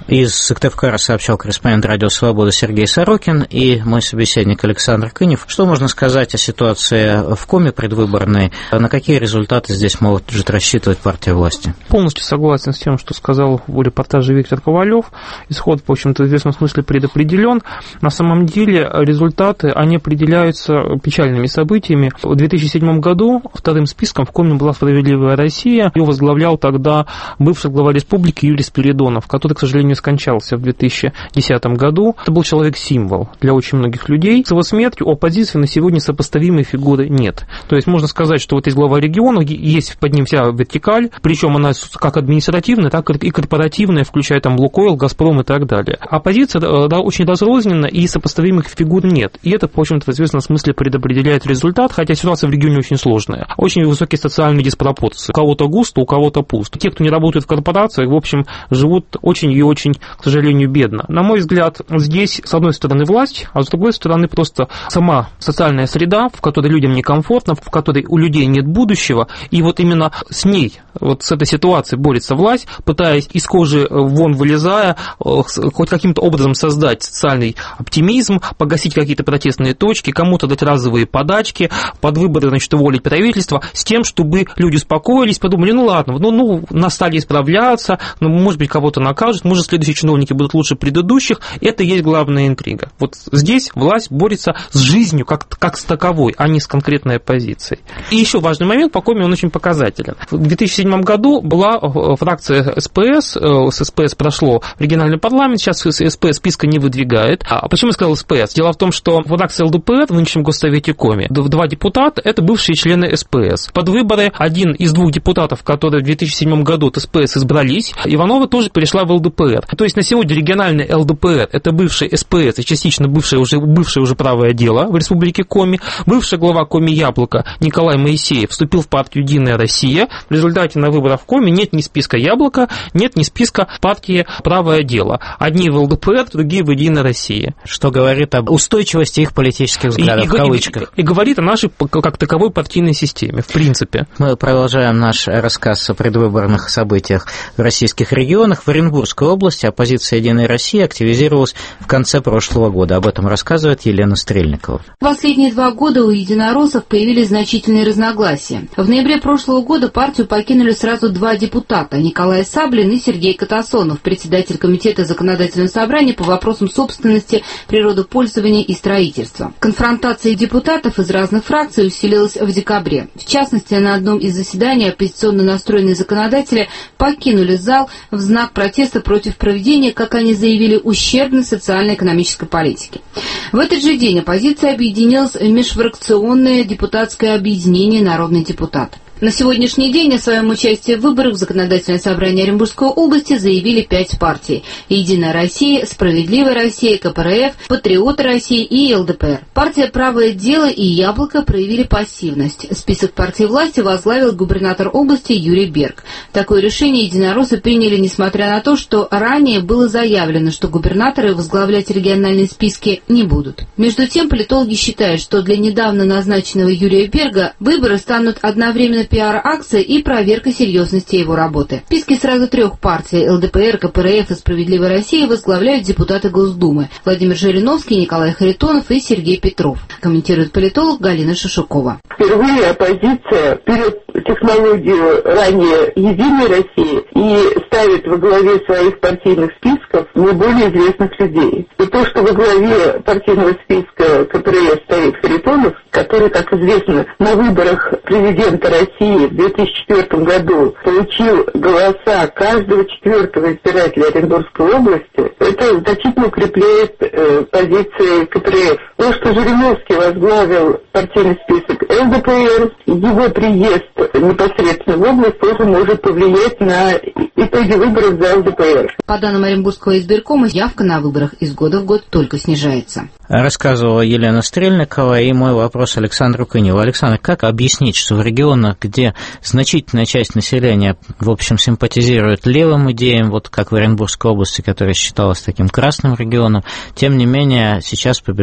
[SPEAKER 1] Из Сыктывкара сообщал корреспондент «Радио Свобода» Сергей Сорокин и мой собеседник Александр Кынев. Что можно сказать о ситуации в Коми предвыборной? На какие результаты здесь может рассчитывать партия власти?
[SPEAKER 7] Полностью согласен с тем, что сказал в репортаже Виктор Ковалев. Исход, в общем-то, в известном смысле предопределен. На самом деле результаты, они определяются печальными событиями. В 2007 году вторым списком в Коми была «Справедливая Россия». Ее возглавлял тогда бывший глава республики Юрий Спиридонов, который, к сожалению, скончался в 2010 году. Это был человек-символ для очень многих людей. С его смертью у оппозиции на сегодня сопоставимой фигуры нет. То есть можно сказать, что вот есть глава региона, есть под ним вся вертикаль, причем она как административная, так и корпоративная, включая там Лукойл, Газпром и так далее. Оппозиция очень разрозненна, и сопоставимых фигур нет. И это, в общем-то, в известном смысле предопределяет результат, хотя ситуация в регионе очень сложная. Очень высокие социальные диспропорции. У кого-то густо, у кого-то пусто. Те, кто не работает в корпорациях, в общем, живут очень и очень, к сожалению, бедно. На мой взгляд, здесь, с одной стороны, власть, а с другой стороны, просто сама социальная среда, в которой людям некомфортно, в которой у людей нет будущего, и вот именно с ней, вот с этой ситуацией борется власть, пытаясь из кожи вон вылезая, хоть каким-то образом создать социальный оптимизм, погасить какие-то протестные точки, кому-то дать разовые подачки, под выборы, значит, уволить правительство, с тем, чтобы люди успокоились, подумали, ну ладно, нас стали исправляться, может быть, кого-то накажут, может, следующие чиновники будут лучше предыдущих, это и есть главная интрига. Вот здесь власть борется с жизнью как с таковой, а не с конкретной оппозицией. И еще важный момент, по Коми он очень показателен. В 2007 году была фракция СПС, с СПС прошло в региональный парламент, сейчас СПС списка не выдвигает. А почему я сказал СПС? Дело в том, что фракция ЛДПР в нынешнем Госсовете Коми, 2 депутата, это бывшие члены СПС. Под выборы один из 2 депутатов, которые в 2007 году от СПС избрались, Иванова тоже перешла в ЛДПР. То есть на сегодня региональный ЛДПР – это бывший СПС и частично бывшее уже правое дело в республике Коми. Бывший глава Коми Яблоко Николай Моисеев вступил в партию «Единая Россия». В результате на выборах в Коми нет ни списка Яблоко, нет ни списка партии «Правое дело». Одни в ЛДПР, другие в «Единой России».
[SPEAKER 1] Что говорит об устойчивости их политических взглядов, в кавычках.
[SPEAKER 7] И говорит о нашей как таковой партийной системе, в принципе.
[SPEAKER 1] Мы продолжаем наш рассказ о предвыборных событиях в российских регионах. В Оренбургской области оппозиция «Единой России» активизировалась в конце прошлого года. Об этом рассказывает Елена Стрельникова.
[SPEAKER 3] В последние 2 года у единороссов появились значительные разногласия. В ноябре прошлого года партию покинули сразу 2 депутата – Николай Саблин и Сергей Катасонов, председатель Комитета Законодательного собрания по вопросам собственности, природопользования и строительства. Конфронтация депутатов из разных фракций усилилась в декабре. В частности, на одном из заседаний оппозиционно настроенные законодатели покинули зал в знак протеста против проведения, как они заявили, ущербной социально-экономической политики. В этот же день оппозиция объединилась в межфракционное депутатское объединение «Народный депутат». На сегодняшний день о своем участии в выборах в Законодательное собрание Оренбургской области заявили 5 партий: «Единая Россия», «Справедливая Россия», КПРФ, «Патриоты России» и ЛДПР. Партия «Правое дело» и «Яблоко» проявили пассивность. Список партий власти возглавил губернатор области Юрий Берг. Такое решение единороссы приняли, несмотря на то, что ранее было заявлено, что губернаторы возглавлять региональные списки не будут. Между тем, политологи считают, что для недавно назначенного Юрия Берга выборы станут одновременно пиар-акция и проверка серьезности его работы. В списке сразу 3 партий ЛДПР, КПРФ и «Справедливая Россия» возглавляют депутаты Госдумы Владимир Жириновский, Николай Харитонов и Сергей Петров. Комментирует политолог Галина Шишукова.
[SPEAKER 4] Впервые оппозиция берет технологию ранее «Единой России» и ставит во главе своих партийных списков наиболее известных людей. И то, что во главе партийного списка КПРФ стоит Харитонов, который, как известно, на выборах президента России в 2004 году получил голоса каждого 4-го избирателя Оренбургской области, это значительно укрепляет позиции КПРФ. То, что Жириновский возглавил партийный список ЛДПР, его приезд непосредственно в область тоже может повлиять на итоги выборов за ЛДПР.
[SPEAKER 3] По данным Оренбургского избиркома, явка на выборах из года в год только снижается.
[SPEAKER 1] Рассказывала Елена Стрельникова, и мой вопрос Александру Кыневу. Александр, как объяснить, что в регионах, где значительная часть населения, в общем, симпатизирует левым идеям, вот как в Оренбургской области, которая считалась таким красным регионом, тем не менее сейчас побеждает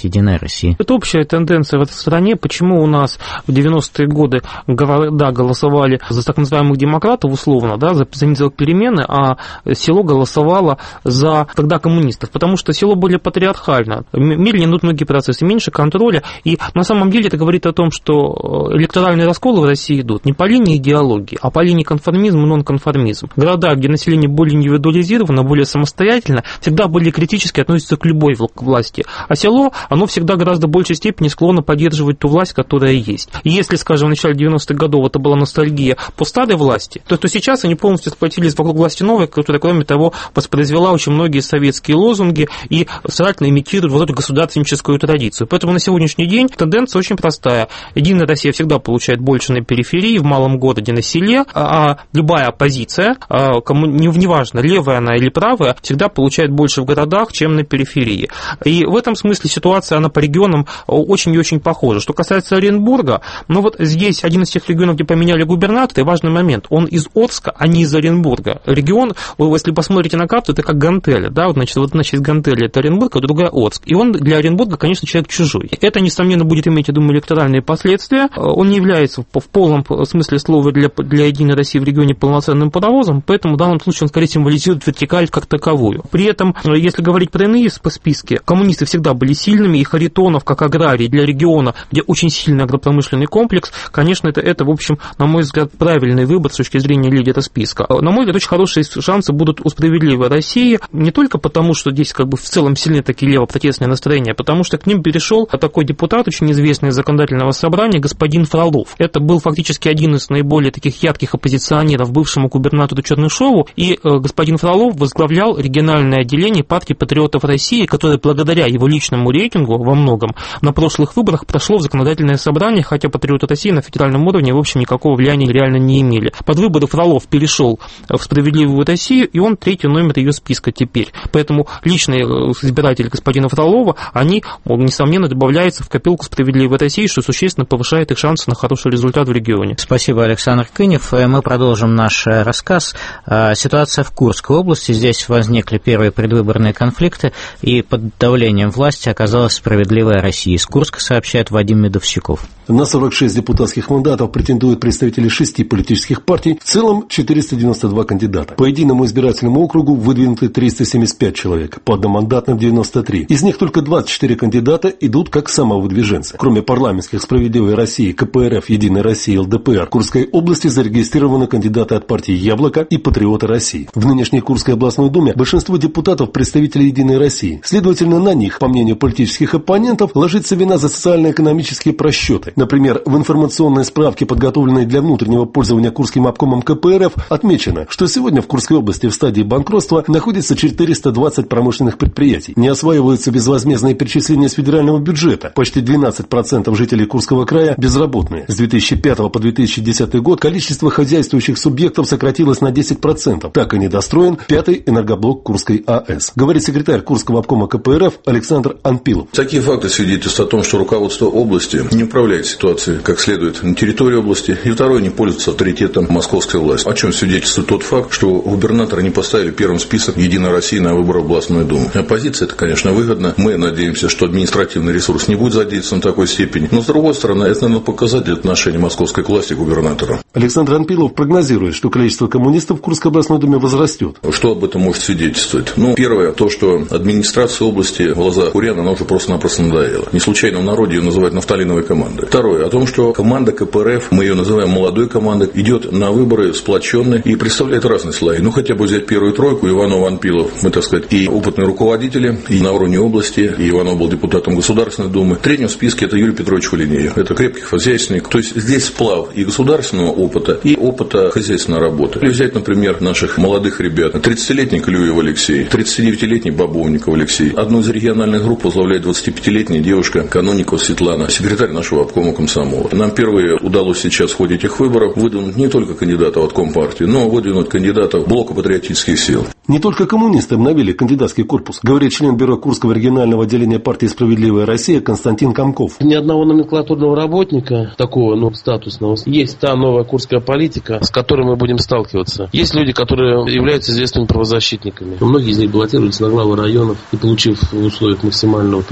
[SPEAKER 1] «Единая Россия».
[SPEAKER 7] Это общая тенденция в этой стране. Почему у нас в 90-е годы города голосовали за так называемых демократов, условно, да, за перемены, а село голосовало за тогда коммунистов? Потому что село более патриархально, медленнее идут многие процессы, меньше контроля. И на самом деле это говорит о том, что электоральные расколы в России идут не по линии идеологии, а по линии конформизм и нонконформизм. Города, где население более индивидуализировано, более самостоятельно, всегда более критически относятся к любой власти. А село, оно всегда гораздо большей степени склонно поддерживать ту власть, которая есть. И если, скажем, в начале 90-х годов это была ностальгия по старой власти, то сейчас они полностью сплотились вокруг власти новой, которая, кроме того, воспроизвела очень многие советские лозунги и старательно имитирует вот эту государственническую традицию. Поэтому на сегодняшний день тенденция очень простая. Единая Россия всегда получает больше на периферии, в малом городе, на селе, а любая оппозиция, неважно, левая она или правая, всегда получает больше в городах, чем на периферии. И в этом смысле ситуация, она по регионам очень и очень похожа. Что касается Оренбурга, ну вот здесь один из тех регионов, где поменяли губернатора, и важный момент, он из Орска, а не из Оренбурга. Регион, если посмотрите на карту, это как гантеля, да, вот, значит, из гантели это Оренбург, а другая Орск. И он для Оренбурга, конечно, человек чужой. Это, несомненно, будет иметь, я думаю, электоральные последствия. Он не является в полном смысле слова для Единой России в регионе полноценным паровозом, поэтому в данном случае он скорее символизирует вертикаль как таковую. При этом, если говорить про иные списки, коммунисты всегда были сильными, и Харитонов, как аграрий для региона, где очень сильный агропромышленный комплекс, конечно, это, в общем, на мой взгляд, правильный выбор с точки зрения лидера списка. На мой взгляд, очень хорошие шансы будут у «Справедливой России», не только потому, что здесь как бы в целом сильны такие лево-протестные настроения, а потому что к ним перешел такой депутат, очень известный из законодательного собрания, господин Фролов. Это был фактически один из наиболее таких ярких оппозиционеров бывшему губернатору Чернышову, и господин Фролов возглавлял региональное отделение партии «Патриотов России», которое благодаря его личному рейтингу во многом на прошлых выборах прошло в законодательное собрание, хотя «Патриоты России» на федеральном уровне, в общем, никакого влияния реально не имели. Под выборы Фролов перешел в «Справедливую Россию», и он третий номер ее списка теперь. Поэтому личные избиратели господина Фролова, они, несомненно, добавляются в копилку «Справедливой России», что существенно повышает их шансы на хороший результат в регионе.
[SPEAKER 1] Спасибо, Александр Кынев. Мы продолжим наш рассказ. Ситуация в Курской области. Здесь возникли первые предвыборные конфликты, и под давлением власти оказалась «Справедливая Россия». Из Курска сообщает Вадим Медовщиков.
[SPEAKER 8] На 46 депутатских мандатов претендуют представители 6 политических партий, в целом 492 кандидата. По единому избирательному округу выдвинуты 375 человек, по одномандатным 93. Из них только 24 кандидата идут как самовыдвиженцы. Кроме парламентских «Справедливой России», КПРФ, «Единой России», ЛДПР, в Курской области зарегистрированы кандидаты от партии «Яблоко» и «Патриоты России». В нынешней Курской областной думе большинство депутатов представители «Единой России». Следовательно, на них, по мнению политических оппонентов, ложится вина за социально-экономические просчеты. Например, в информационной справке, подготовленной для внутреннего пользования Курским обкомом КПРФ, отмечено, что сегодня в Курской области в стадии банкротства находится 420 промышленных предприятий. Не осваиваются безвозмездные перечисления с федерального бюджета. Почти 12% жителей Курского края безработные. С 2005 по 2010 год количество хозяйствующих субъектов сократилось на 10%. Так и недостроен 5-й энергоблок Курской АЭС. Говорит секретарь Курского обкома КПРФ Александр Анпилов.
[SPEAKER 2] Такие факты свидетельствуют о том, что руководство области не управляет ситуацией как следует на территории области, и второе, не пользуется авторитетом московской власти. О чем свидетельствует тот факт, что губернатора не поставили первым в список «Единой России» на выборы в областную думу. Оппозиция, это, конечно, выгодно. Мы надеемся, что административный ресурс не будет задействован в такой степени. Но, с другой стороны, это, наверное, показатель отношения московской к власти и губернатора.
[SPEAKER 8] Александр Анпилов прогнозирует, что количество коммунистов в Курской областной думе возрастет.
[SPEAKER 2] Что об этом может свидетельствовать? Первое, то, что администрация области в глазах Куряна, она уже просто-напросто надоела. Не случайно в народе ее называют нафталиновой командой. Второе, о том, что команда КПРФ, мы ее называем молодой командой, идет на выборы сплоченной и представляет разные слои. Хотя бы взять первую тройку, Иванов, Анпилов, мы, так сказать, и опытные руководители, и на уровне области, и Иванов был депутатом Государственной Думы. Третьим в списке это Юрий Петрович Хулинеев. Это крепкий хозяйственник. То есть здесь сплав и государственного опыта, и опыта хозяйственной работы. Или взять, например, наших молодых ребят. 30-летний Клюев Алексей, 39-летний Бабовников Алексей. Одну из региональных групп возглавляет 25-летняя девушка Каноникова Светлана, секретарь нашего обкома комсомола. Нам впервые удалось сейчас в ходе этих выборов выдвинуть не только кандидатов от Компартии, но выдвинуть кандидатов блока патриотических сил.
[SPEAKER 8] Не только коммунисты обновили кандидатский корпус, говорит член бюро Курского регионального отделения партии «Справедливая Россия» Константин Комков.
[SPEAKER 5] Ни одного номенклатурного работника, такого статусного, есть та новая курская политика, с которой мы будем сталкиваться. Есть люди, которые являются известными правозащитниками. Многие из них баллотировались на главы районов и, получив в условиях максимального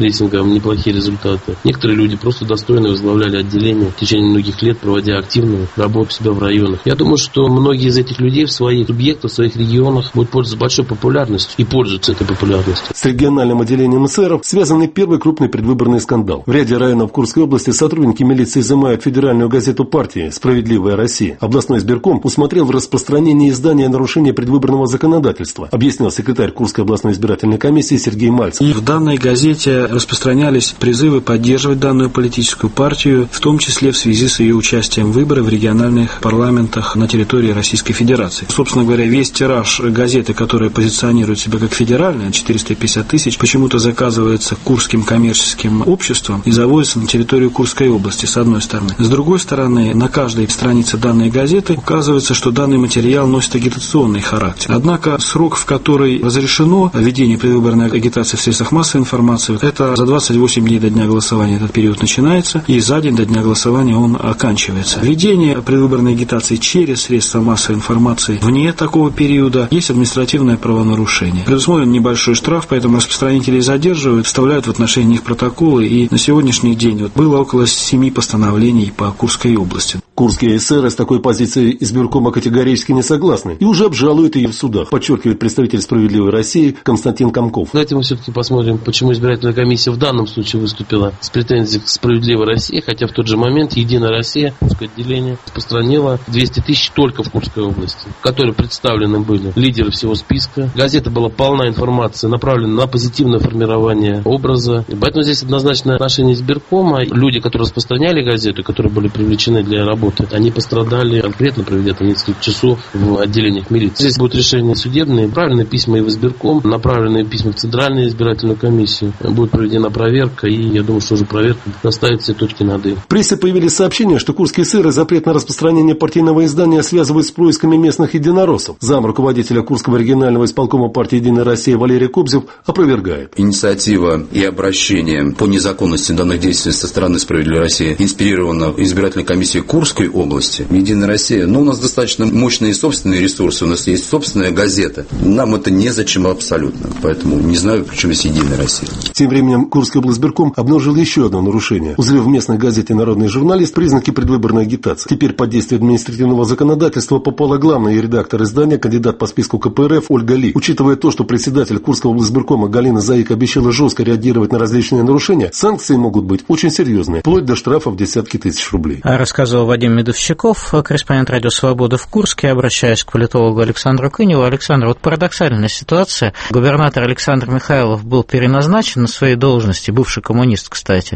[SPEAKER 5] рейтингам неплохие результаты. Некоторые люди просто достойно возглавляли отделение в течение многих лет, проводя активную работу у себя в районах. Я думаю, что многие из этих людей в своих субъектах, в своих регионах будут пользоваться большой популярностью и пользуются этой популярностью.
[SPEAKER 9] С региональным отделением эсеров связанный первый крупный предвыборный скандал. В ряде районов Курской области сотрудники милиции изымают федеральную газету партии «Справедливая Россия». Областной избирком усмотрел в распространении издания нарушения предвыборного законодательства, объяснил секретарь Курской областной избирательной комиссии Сергей Мальцев.
[SPEAKER 10] И в данной газете распространялись призывы поддерживать данную политическую партию, в том числе в связи с ее участием в выборах в региональных парламентах на территории Российской Федерации. Собственно говоря, весь тираж газеты, которая позиционирует себя как федеральная, 450 тысяч, почему-то заказывается Курским коммерческим обществом и заводится на территорию Курской области, с одной стороны. С другой стороны, на каждой странице данной газеты указывается, что данный материал носит агитационный характер. Однако срок, в который разрешено ведение предвыборной агитации в средствах массовой информации, это за 28 дней до дня голосования этот период начинается, и за день до дня голосования он оканчивается. Ведение предвыборной агитации через средства массовой информации вне такого периода есть административное правонарушение. Предусмотрен небольшой штраф, поэтому распространителей задерживают, вставляют в отношении их протоколы, и на сегодняшний день было около 7 постановлений по Курской области.
[SPEAKER 9] Курские эсеры с такой позицией избиркома категорически не согласны и уже обжалуют ее в судах, подчеркивает представитель «Справедливой России» Константин Комков.
[SPEAKER 5] Давайте мы все-таки посмотрим, почему избирательная комиссия в данном случае выступила с претензией к «Справедливой России», хотя в тот же момент «Единая Россия», Курское отделение, распространила 200 тысяч только в Курской области, в которой представлены были лидеры всего списка. Газета была полна информации, направлена на позитивное формирование образа. И поэтому здесь однозначно отношение избиркома. Люди, которые распространяли газету, которые были привлечены для работы, они пострадали конкретно, проведя там несколько часов в отделениях милиции. Здесь будут решения судебные, направленные письма и в избирком, направленные письма в Центральную избирательную комиссию. Будет проведена проверка, и я думаю, что уже проверка расставит все точки над «и».
[SPEAKER 9] В прессе появились сообщения, что курские эсеры запрет на распространение партийного издания связывают с происками местных единороссов. Зам руководителя Курского регионального исполкома партии «Единая Россия» Валерий Кобзев опровергает.
[SPEAKER 23] Инициатива и обращение по незаконности данных действий со стороны «Справедливой России» инспирирована избирательной комиссией Курской области. «Единая Россия», у нас достаточно мощные собственные ресурсы, у нас есть собственная газета. Нам это незачем абсолютно, поэтому не знаю, почему здесь «Единая Россия».
[SPEAKER 9] Тем временем Курский облсбирком обнаружил еще одно нарушение. Узрев в местной газете «Народный журналист» признаки предвыборной агитации. Теперь под действие административного законодательства попала главный редактор издания, кандидат по списку КПРФ Ольга Ли. Учитывая то, что председатель Курского облсбиркома Галина Заик обещала жестко реагировать на различные нарушения, санкции могут быть очень серьезные, вплоть до штрафов в десятки тысяч рублей.
[SPEAKER 1] Рассказывал Вадим Медовщиков, корреспондент «Радио Свобода» в Курске, обращаясь к политологу Александру Кыневу. Александр, вот парадоксальная ситуация. Губернатор Александр Михайлов был переназначен на своей должности, бывший коммунист, кстати,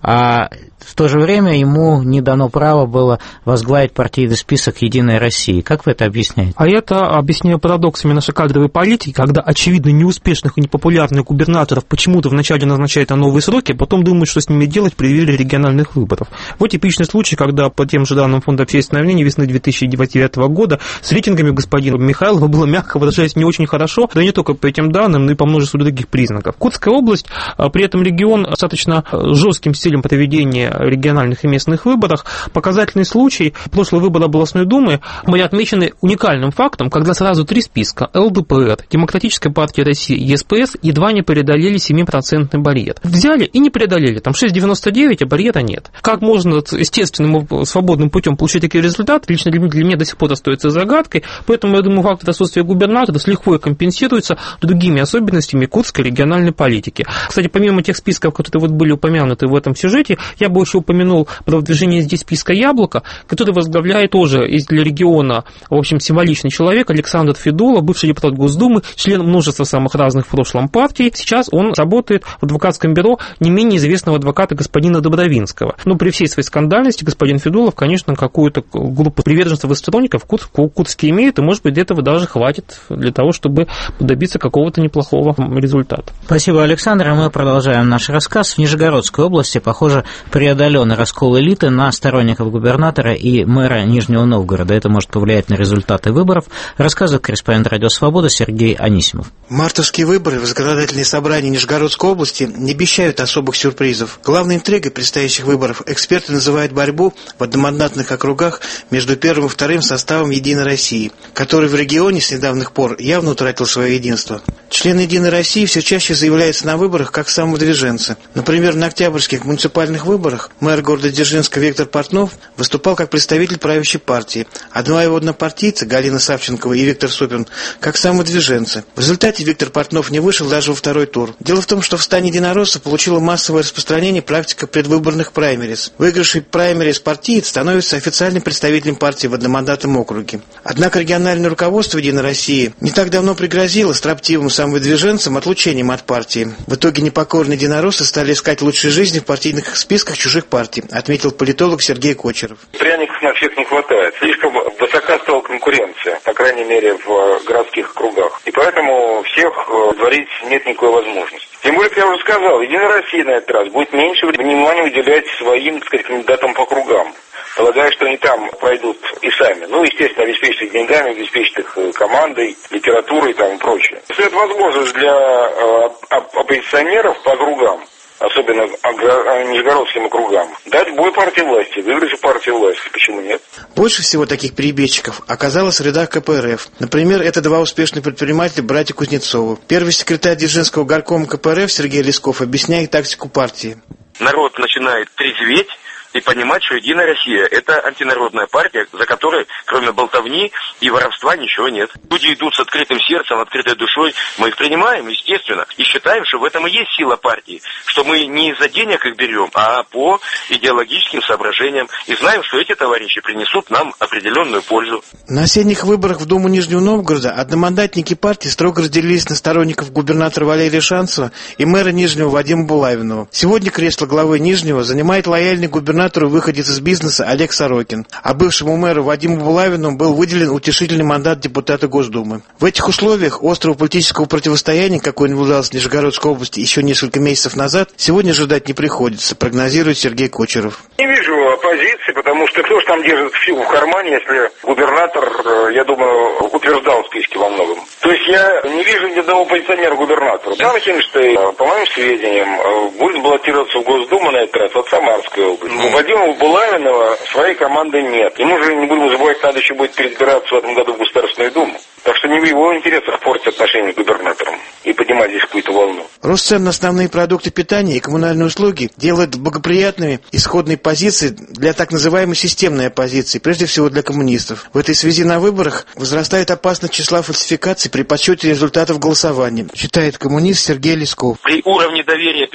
[SPEAKER 1] а в то же время ему не дано право было возглавить партийный список «Единой России». Как вы это объясняете?
[SPEAKER 7] А это объясняю парадоксами нашей кадровой политики, когда очевидно неуспешных и непопулярных губернаторов почему-то вначале назначают на новые сроки, а потом думают, что с ними делать в преддверии региональных выборов. Вот типичный случай, когда по тем же данным Фонда общественного мнения весны 2009 года с рейтингами господина Михайлова было, мягко выражаясь, не очень хорошо, да не только по этим данным, но и по множеству других признаков. Курская область, при этом регион достаточно жестким стилем проведения региональных и местных выборах. Показательный случай. Прошлый выбор областной думы были отмечены уникальным фактом, когда сразу 3 списка ЛДПР, Демократическая партия России и СПС едва не преодолели 7% барьер. Взяли и не преодолели. Там 6,99, а барьера нет. Как можно естественным, свободным путем получить такие результаты, лично для меня до сих пор остается загадкой. Поэтому, я думаю, факт отсутствия губернатора с лихвой компенсируется другими особенностями курской региональной политики. Кстати, помимо тех списков, которые вот были упомянуты в этом сюжете, я бы еще упомянул про выдвижение здесь списка «Яблоко», который возглавляет тоже для региона, в общем, символичный человек Александр Федола, бывший депутат Госдумы, член множества самых разных в прошлом партий. Сейчас он работает в адвокатском бюро не менее известного адвоката господина Добровинского. Но при всей своей скандальности господин Федолов, конечно, какую-то группу приверженцев и сторонников Курске имеет, и, может быть, этого даже хватит для того, чтобы добиться какого-то неплохого результата.
[SPEAKER 1] Спасибо, Александр. Мы продолжаем наш рассказ. В Нижегородской области, похоже, преодоленный раскол элиты на сторонников губернатора и мэра Нижнего Новгорода. Это может повлиять на результаты выборов. Рассказывает корреспондент «Радио Свобода» Сергей Анисимов.
[SPEAKER 24] Мартовские выборы в законодательные собрания Нижегородской области не обещают особых сюрпризов. Главной интригой предстоящих выборов эксперты называют борьбу в одномандатных одномандатных округах между первым и вторым составом «Единой России», который в регионе с недавних пор явно утратил свое единство. Члены «Единой России» все чаще заявляются на выборах как самовыдвиженцы. Например, на октябрьских муниципальных выборах мэр города Дзержинска Виктор Портнов выступал как представитель правящей партии, а два его однопартийца, Галина Савченкова и Виктор Супин, как самовыдвиженцы. В результате Виктор Портнов не вышел даже во второй тур. Дело в том, что в стане единороссов получила массовое распространение практика предвыборных праймериз. Выигравший праймериз партиец становится официальным представителем партии в одномандатном округе. Однако региональное руководство «Единой России» не так давно пригрозило строптивым самовыдвиженцам отлучением от партии. В итоге непокорные единороссы стали искать лучшей жизни в партийных списках чужих партий, отметил политолог Сергей Кочеров.
[SPEAKER 6] Пряников на всех не хватает. Слишком высока стала конкуренция, по крайней мере в городских кругах. И поэтому всех дворить нет никакой возможности. Тем более, как я уже сказал, Единая Россия на этот раз будет меньше внимания уделять своим, так сказать, кандидатам по кругам. Полагаю, что они там пройдут и сами. Ну, естественно, обеспечить их деньгами, обеспечить их командой, литературой и там и прочее. Если это возможность для оппозиционеров по округам, особенно нижегородским округам, дать бой партии власти, выиграть партию власти. Почему нет?
[SPEAKER 24] Больше всего таких перебежчиков оказалось в рядах КПРФ. Например, это два успешных предпринимателя, братья Кузнецовы. Первый секретарь Дзержинского горкома КПРФ Сергей Лесков объясняет тактику партии.
[SPEAKER 11] Народ начинает трезветь и понимать, что «Единая Россия» — это антинародная партия, за которой, кроме болтовни и воровства, ничего нет. Люди идут с открытым сердцем, открытой душой. Мы их принимаем, естественно, и считаем, что в этом и есть сила партии, что мы не из-за денег их берем, а по идеологическим соображениям. И знаем, что эти товарищи принесут нам определенную пользу.
[SPEAKER 24] На осенних выборах в Думу Нижнего Новгорода одномандатники партии строго разделились на сторонников губернатора Валерия Шанцева и мэра Нижнего Вадима Булавинова. Сегодня кресло главы Нижнего занимает лояльный губернатор выходец из бизнеса Олег Сорокин, а бывшему мэру Вадиму Булавину был выделен утешительный мандат депутата Госдумы. В этих условиях острого политического противостояния, какое наблюдалось в Нижегородской области еще несколько месяцев назад, сегодня ожидать не приходится, прогнозирует Сергей Кочеров.
[SPEAKER 6] Не вижу оппозиции, потому что кто же там держит силу в кармане, если губернатор, я думаю, утверждал списки во многом. То есть я не вижу ни одного оппозиционера-губернатора. Иван Хинштейн, по моим сведениям, будет баллотироваться в Госдуму на этот раз от Самарской области. Вадима Булавинова своей команды нет. Ему же, не будем забывать, надо еще будет переизбираться в этом году в Государственную Думу. Так что не в его интересах портить отношения к губернаторам и поднимать здесь какую-то волну.
[SPEAKER 24] Рост цен на основные продукты питания и коммунальные услуги делает благоприятными исходные позиции для так называемой системной оппозиции, прежде всего для коммунистов. В этой связи на выборах возрастает опасность числа фальсификаций при подсчете результатов голосования, считает коммунист Сергей Лесков.
[SPEAKER 11] При уровне доверия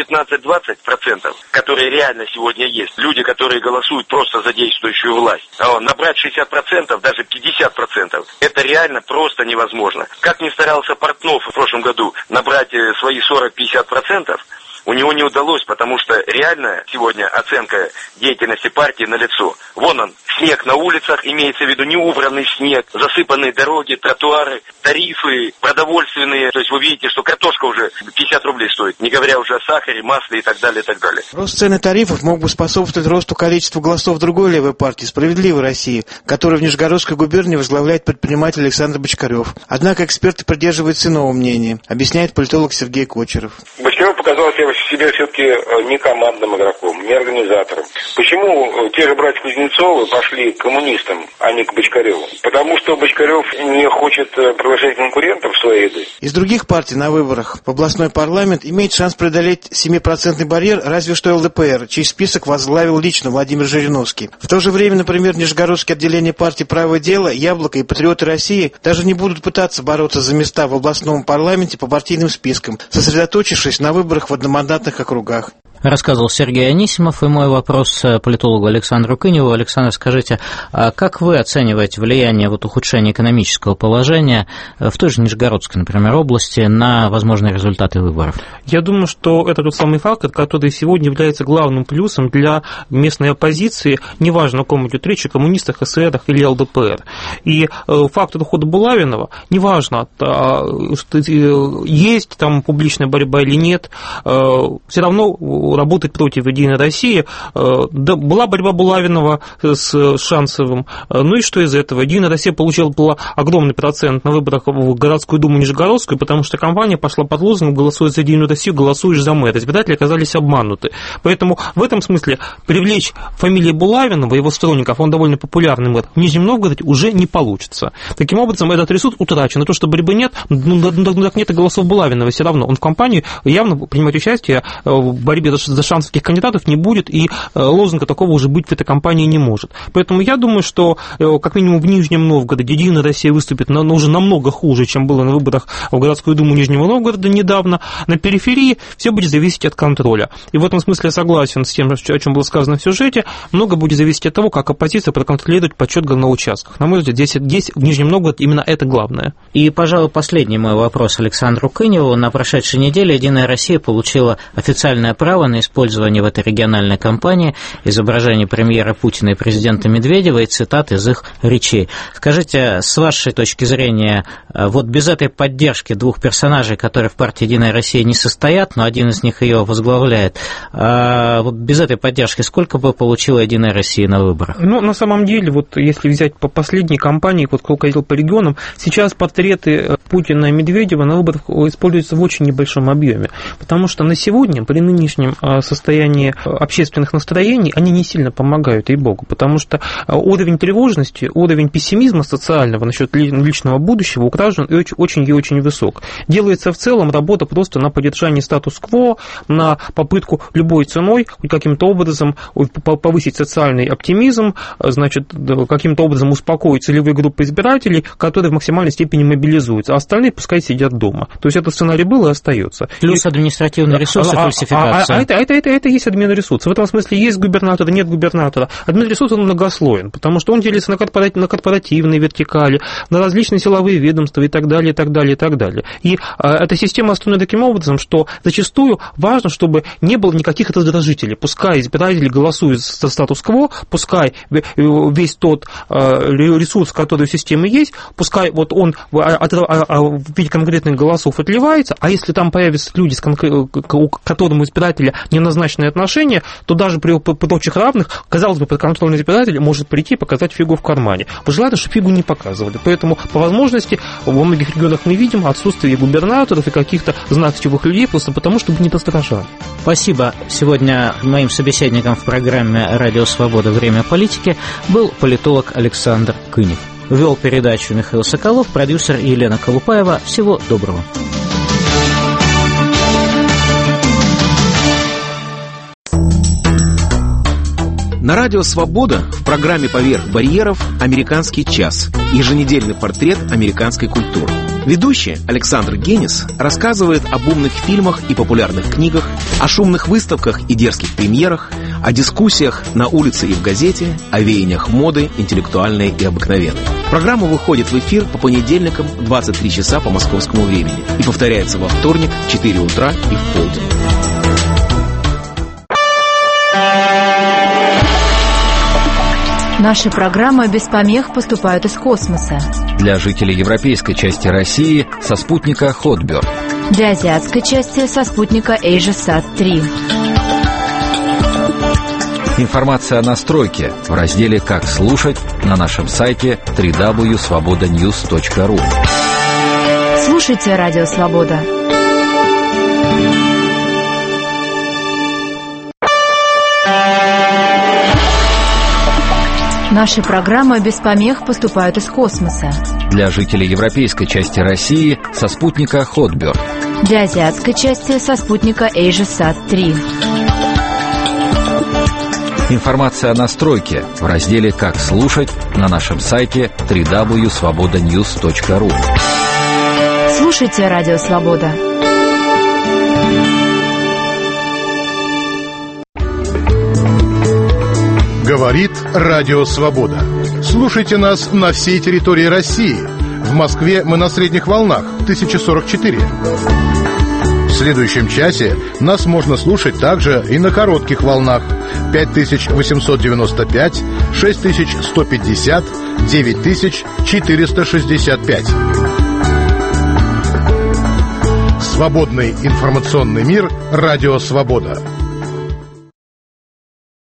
[SPEAKER 11] 15-20%, которые реально сегодня есть, люди, которые голосуют просто за действующую власть, набрать 60%, даже 50%, это реально просто невозможно. Как ни старался Портнов в прошлом году набрать свои 40-50%, у него не удалось, потому что реальная сегодня оценка деятельности партии налицо. Вон он, снег на улицах, имеется в виду неубранный снег, засыпанные дороги, тротуары, тарифы продовольственные. То есть вы видите, что картошка уже 50 рублей стоит, не говоря уже о сахаре, масле и так далее, и так далее.
[SPEAKER 24] Рост цен и тарифов мог бы способствовать росту количества голосов другой левой партии «Справедливой России», которую в Нижегородской губернии возглавляет предприниматель Александр Бочкарев. Однако эксперты придерживаются иного мнения, объясняет политолог Сергей Кочеров.
[SPEAKER 6] Бочкарев показал себя все-таки не командным игроком, не организатором. Почему те же братья Кузнецовы пошли к коммунистам, а не к Бочкареву? Потому что Бочкарев не хочет приглашать конкурентов в свои ряды.
[SPEAKER 24] Из других партий на выборах в областной парламент имеет шанс преодолеть 7% барьер разве что ЛДПР, чей список возглавил лично Владимир Жириновский. В то же время, например, нижегородские отделения партий «Правое дело», «Яблоко» и «Патриоты России» даже не будут пытаться бороться за места в областном парламенте по партийным спискам, сосредоточившись на выборах в одномандатных округах.
[SPEAKER 1] Рассказывал Сергей Анисимов, и мой вопрос политологу Александру Кыневу. Александр, скажите, а как вы оцениваете влияние ухудшения экономического положения в той же Нижегородской, например, области на возможные результаты выборов?
[SPEAKER 7] Я думаю, что это тот самый фактор, который сегодня является главным плюсом для местной оппозиции, неважно, о ком идет речь, о коммунистах, эсерах или ЛДПР. И фактор ухода Булавинова, неважно, что есть там публичная борьба или нет, все равно работать против «Единой России». Да, была борьба Булавинова с Шанцевым. Ну и что из этого? «Единая Россия» получила огромный процент на выборах в городскую думу Нижегородскую, потому что компания пошла под лозунгом «Голосуй за «Единую Россию», голосуешь за мэра». Избиратели оказались обмануты. Поэтому в этом смысле привлечь фамилии Булавинова, его сторонников, он довольно популярный мэр, в Нижнем Новгороде уже не получится. Таким образом, этот ресурс утрачен. То, что борьбы нет, так нет и голосов Булавинова все равно. Он в кампании явно принимать участие в борьбе за шансовских кандидатов не будет, и лозунга такого уже быть в этой кампании не может. Поэтому я думаю, что как минимум в Нижнем Новгороде «Единая Россия» выступит уже намного хуже, чем было на выборах в городскую думу Нижнего Новгорода недавно. На периферии все будет зависеть от контроля. И в этом смысле я согласен с тем, о чем было сказано в сюжете. Много будет зависеть от того, как оппозиция проконтролирует подсчет на участках. На мой взгляд, здесь в Нижнем Новгороде именно это главное.
[SPEAKER 1] И, пожалуй, последний мой вопрос Александру Кыневу. На прошедшей неделе «Единая Россия» получила официальное право на использование в этой региональной кампании изображений премьера Путина и президента Медведева и цитат из их речей. Скажите, с вашей точки зрения, вот без этой поддержки двух персонажей, которые в партии «Единая Россия» не состоят, но один из них ее возглавляет, вот без этой поддержки сколько бы получила «Единая Россия» на выборах?
[SPEAKER 7] Ну, на самом деле, вот если взять по последней кампании, вот сколько я видел по регионам, сейчас портреты Путина и Медведева на выборах используются в очень небольшом объеме, потому что на сегодня, при нынешнем состоянии общественных настроений, они не сильно помогают, ей-богу, потому что уровень тревожности, уровень пессимизма социального насчет личного будущего укражен и очень и очень высок. Делается в целом работа просто на поддержание статус-кво, на попытку любой ценой каким-то образом повысить социальный оптимизм, значит, каким-то образом успокоить целевые группы избирателей, которые в максимальной степени мобилизуются, а остальные пускай сидят дома. То есть этот сценарий был и остается.
[SPEAKER 1] Плюс административный ресурс и фальсификация.
[SPEAKER 7] Это есть админресурс. В этом смысле есть губернатор, нет губернатора. Админресурс, он многослоен, потому что он делится на корпоративные вертикали, на различные силовые ведомства и так далее, и так далее, и так далее. И эта система устроена таким образом, что зачастую важно, чтобы не было никаких раздражителей. Пускай избиратели голосуют за статус-кво, пускай весь тот ресурс, который в системе есть, пускай вот он в виде конкретных голосов отливается, а если там появятся люди, к которым у избирателя неназначенные отношения, то даже при прочих равных, казалось бы, подконтрольный избиратель может прийти и показать фигу в кармане. Желательно, чтобы фигу не показывали. Поэтому, по возможности, во многих регионах мы видим отсутствие губернаторов и каких-то значимых людей, просто потому, чтобы не раздражали.
[SPEAKER 1] Спасибо. Сегодня моим собеседником в программе «Радио Свобода. Время политики» был политолог Александр Кынев. Вел передачу Михаил Соколов, продюсер Елена Колупаева. Всего доброго.
[SPEAKER 12] На радио «Свобода» в программе «Поверх барьеров» «Американский час» – еженедельный портрет американской культуры. Ведущий Александр Генис рассказывает об умных фильмах и популярных книгах, о шумных выставках и дерзких премьерах, о дискуссиях на улице и в газете, о веяниях моды, интеллектуальной и обыкновенной. Программа выходит в эфир по понедельникам в 23 часа по московскому времени и повторяется во вторник в 4 утра и в полдень.
[SPEAKER 18] Наши программы без помех поступают из космоса.
[SPEAKER 13] Для жителей европейской части России со спутника Hotbird.
[SPEAKER 18] Для азиатской части со спутника AsiaSat-3.
[SPEAKER 13] Информация о настройке в разделе «Как слушать» на нашем сайте www.svobodanews.ru.
[SPEAKER 18] Слушайте «Радио Свобода». Наши программы без помех поступают из космоса.
[SPEAKER 13] Для жителей европейской части России со спутника Hotbird.
[SPEAKER 18] Для азиатской части со спутника AsiaSat-3.
[SPEAKER 13] Информация о настройке в разделе «Как слушать» на нашем сайте www.svobodanews.ru.
[SPEAKER 18] Слушайте «Радио Свобода».
[SPEAKER 14] Говорит Радио Свобода. Слушайте нас на всей территории России. В Москве мы на средних волнах 1044. В следующем часе нас можно слушать также и на коротких волнах 5895, 6150, 9465. Свободный информационный мир. Радио Свобода.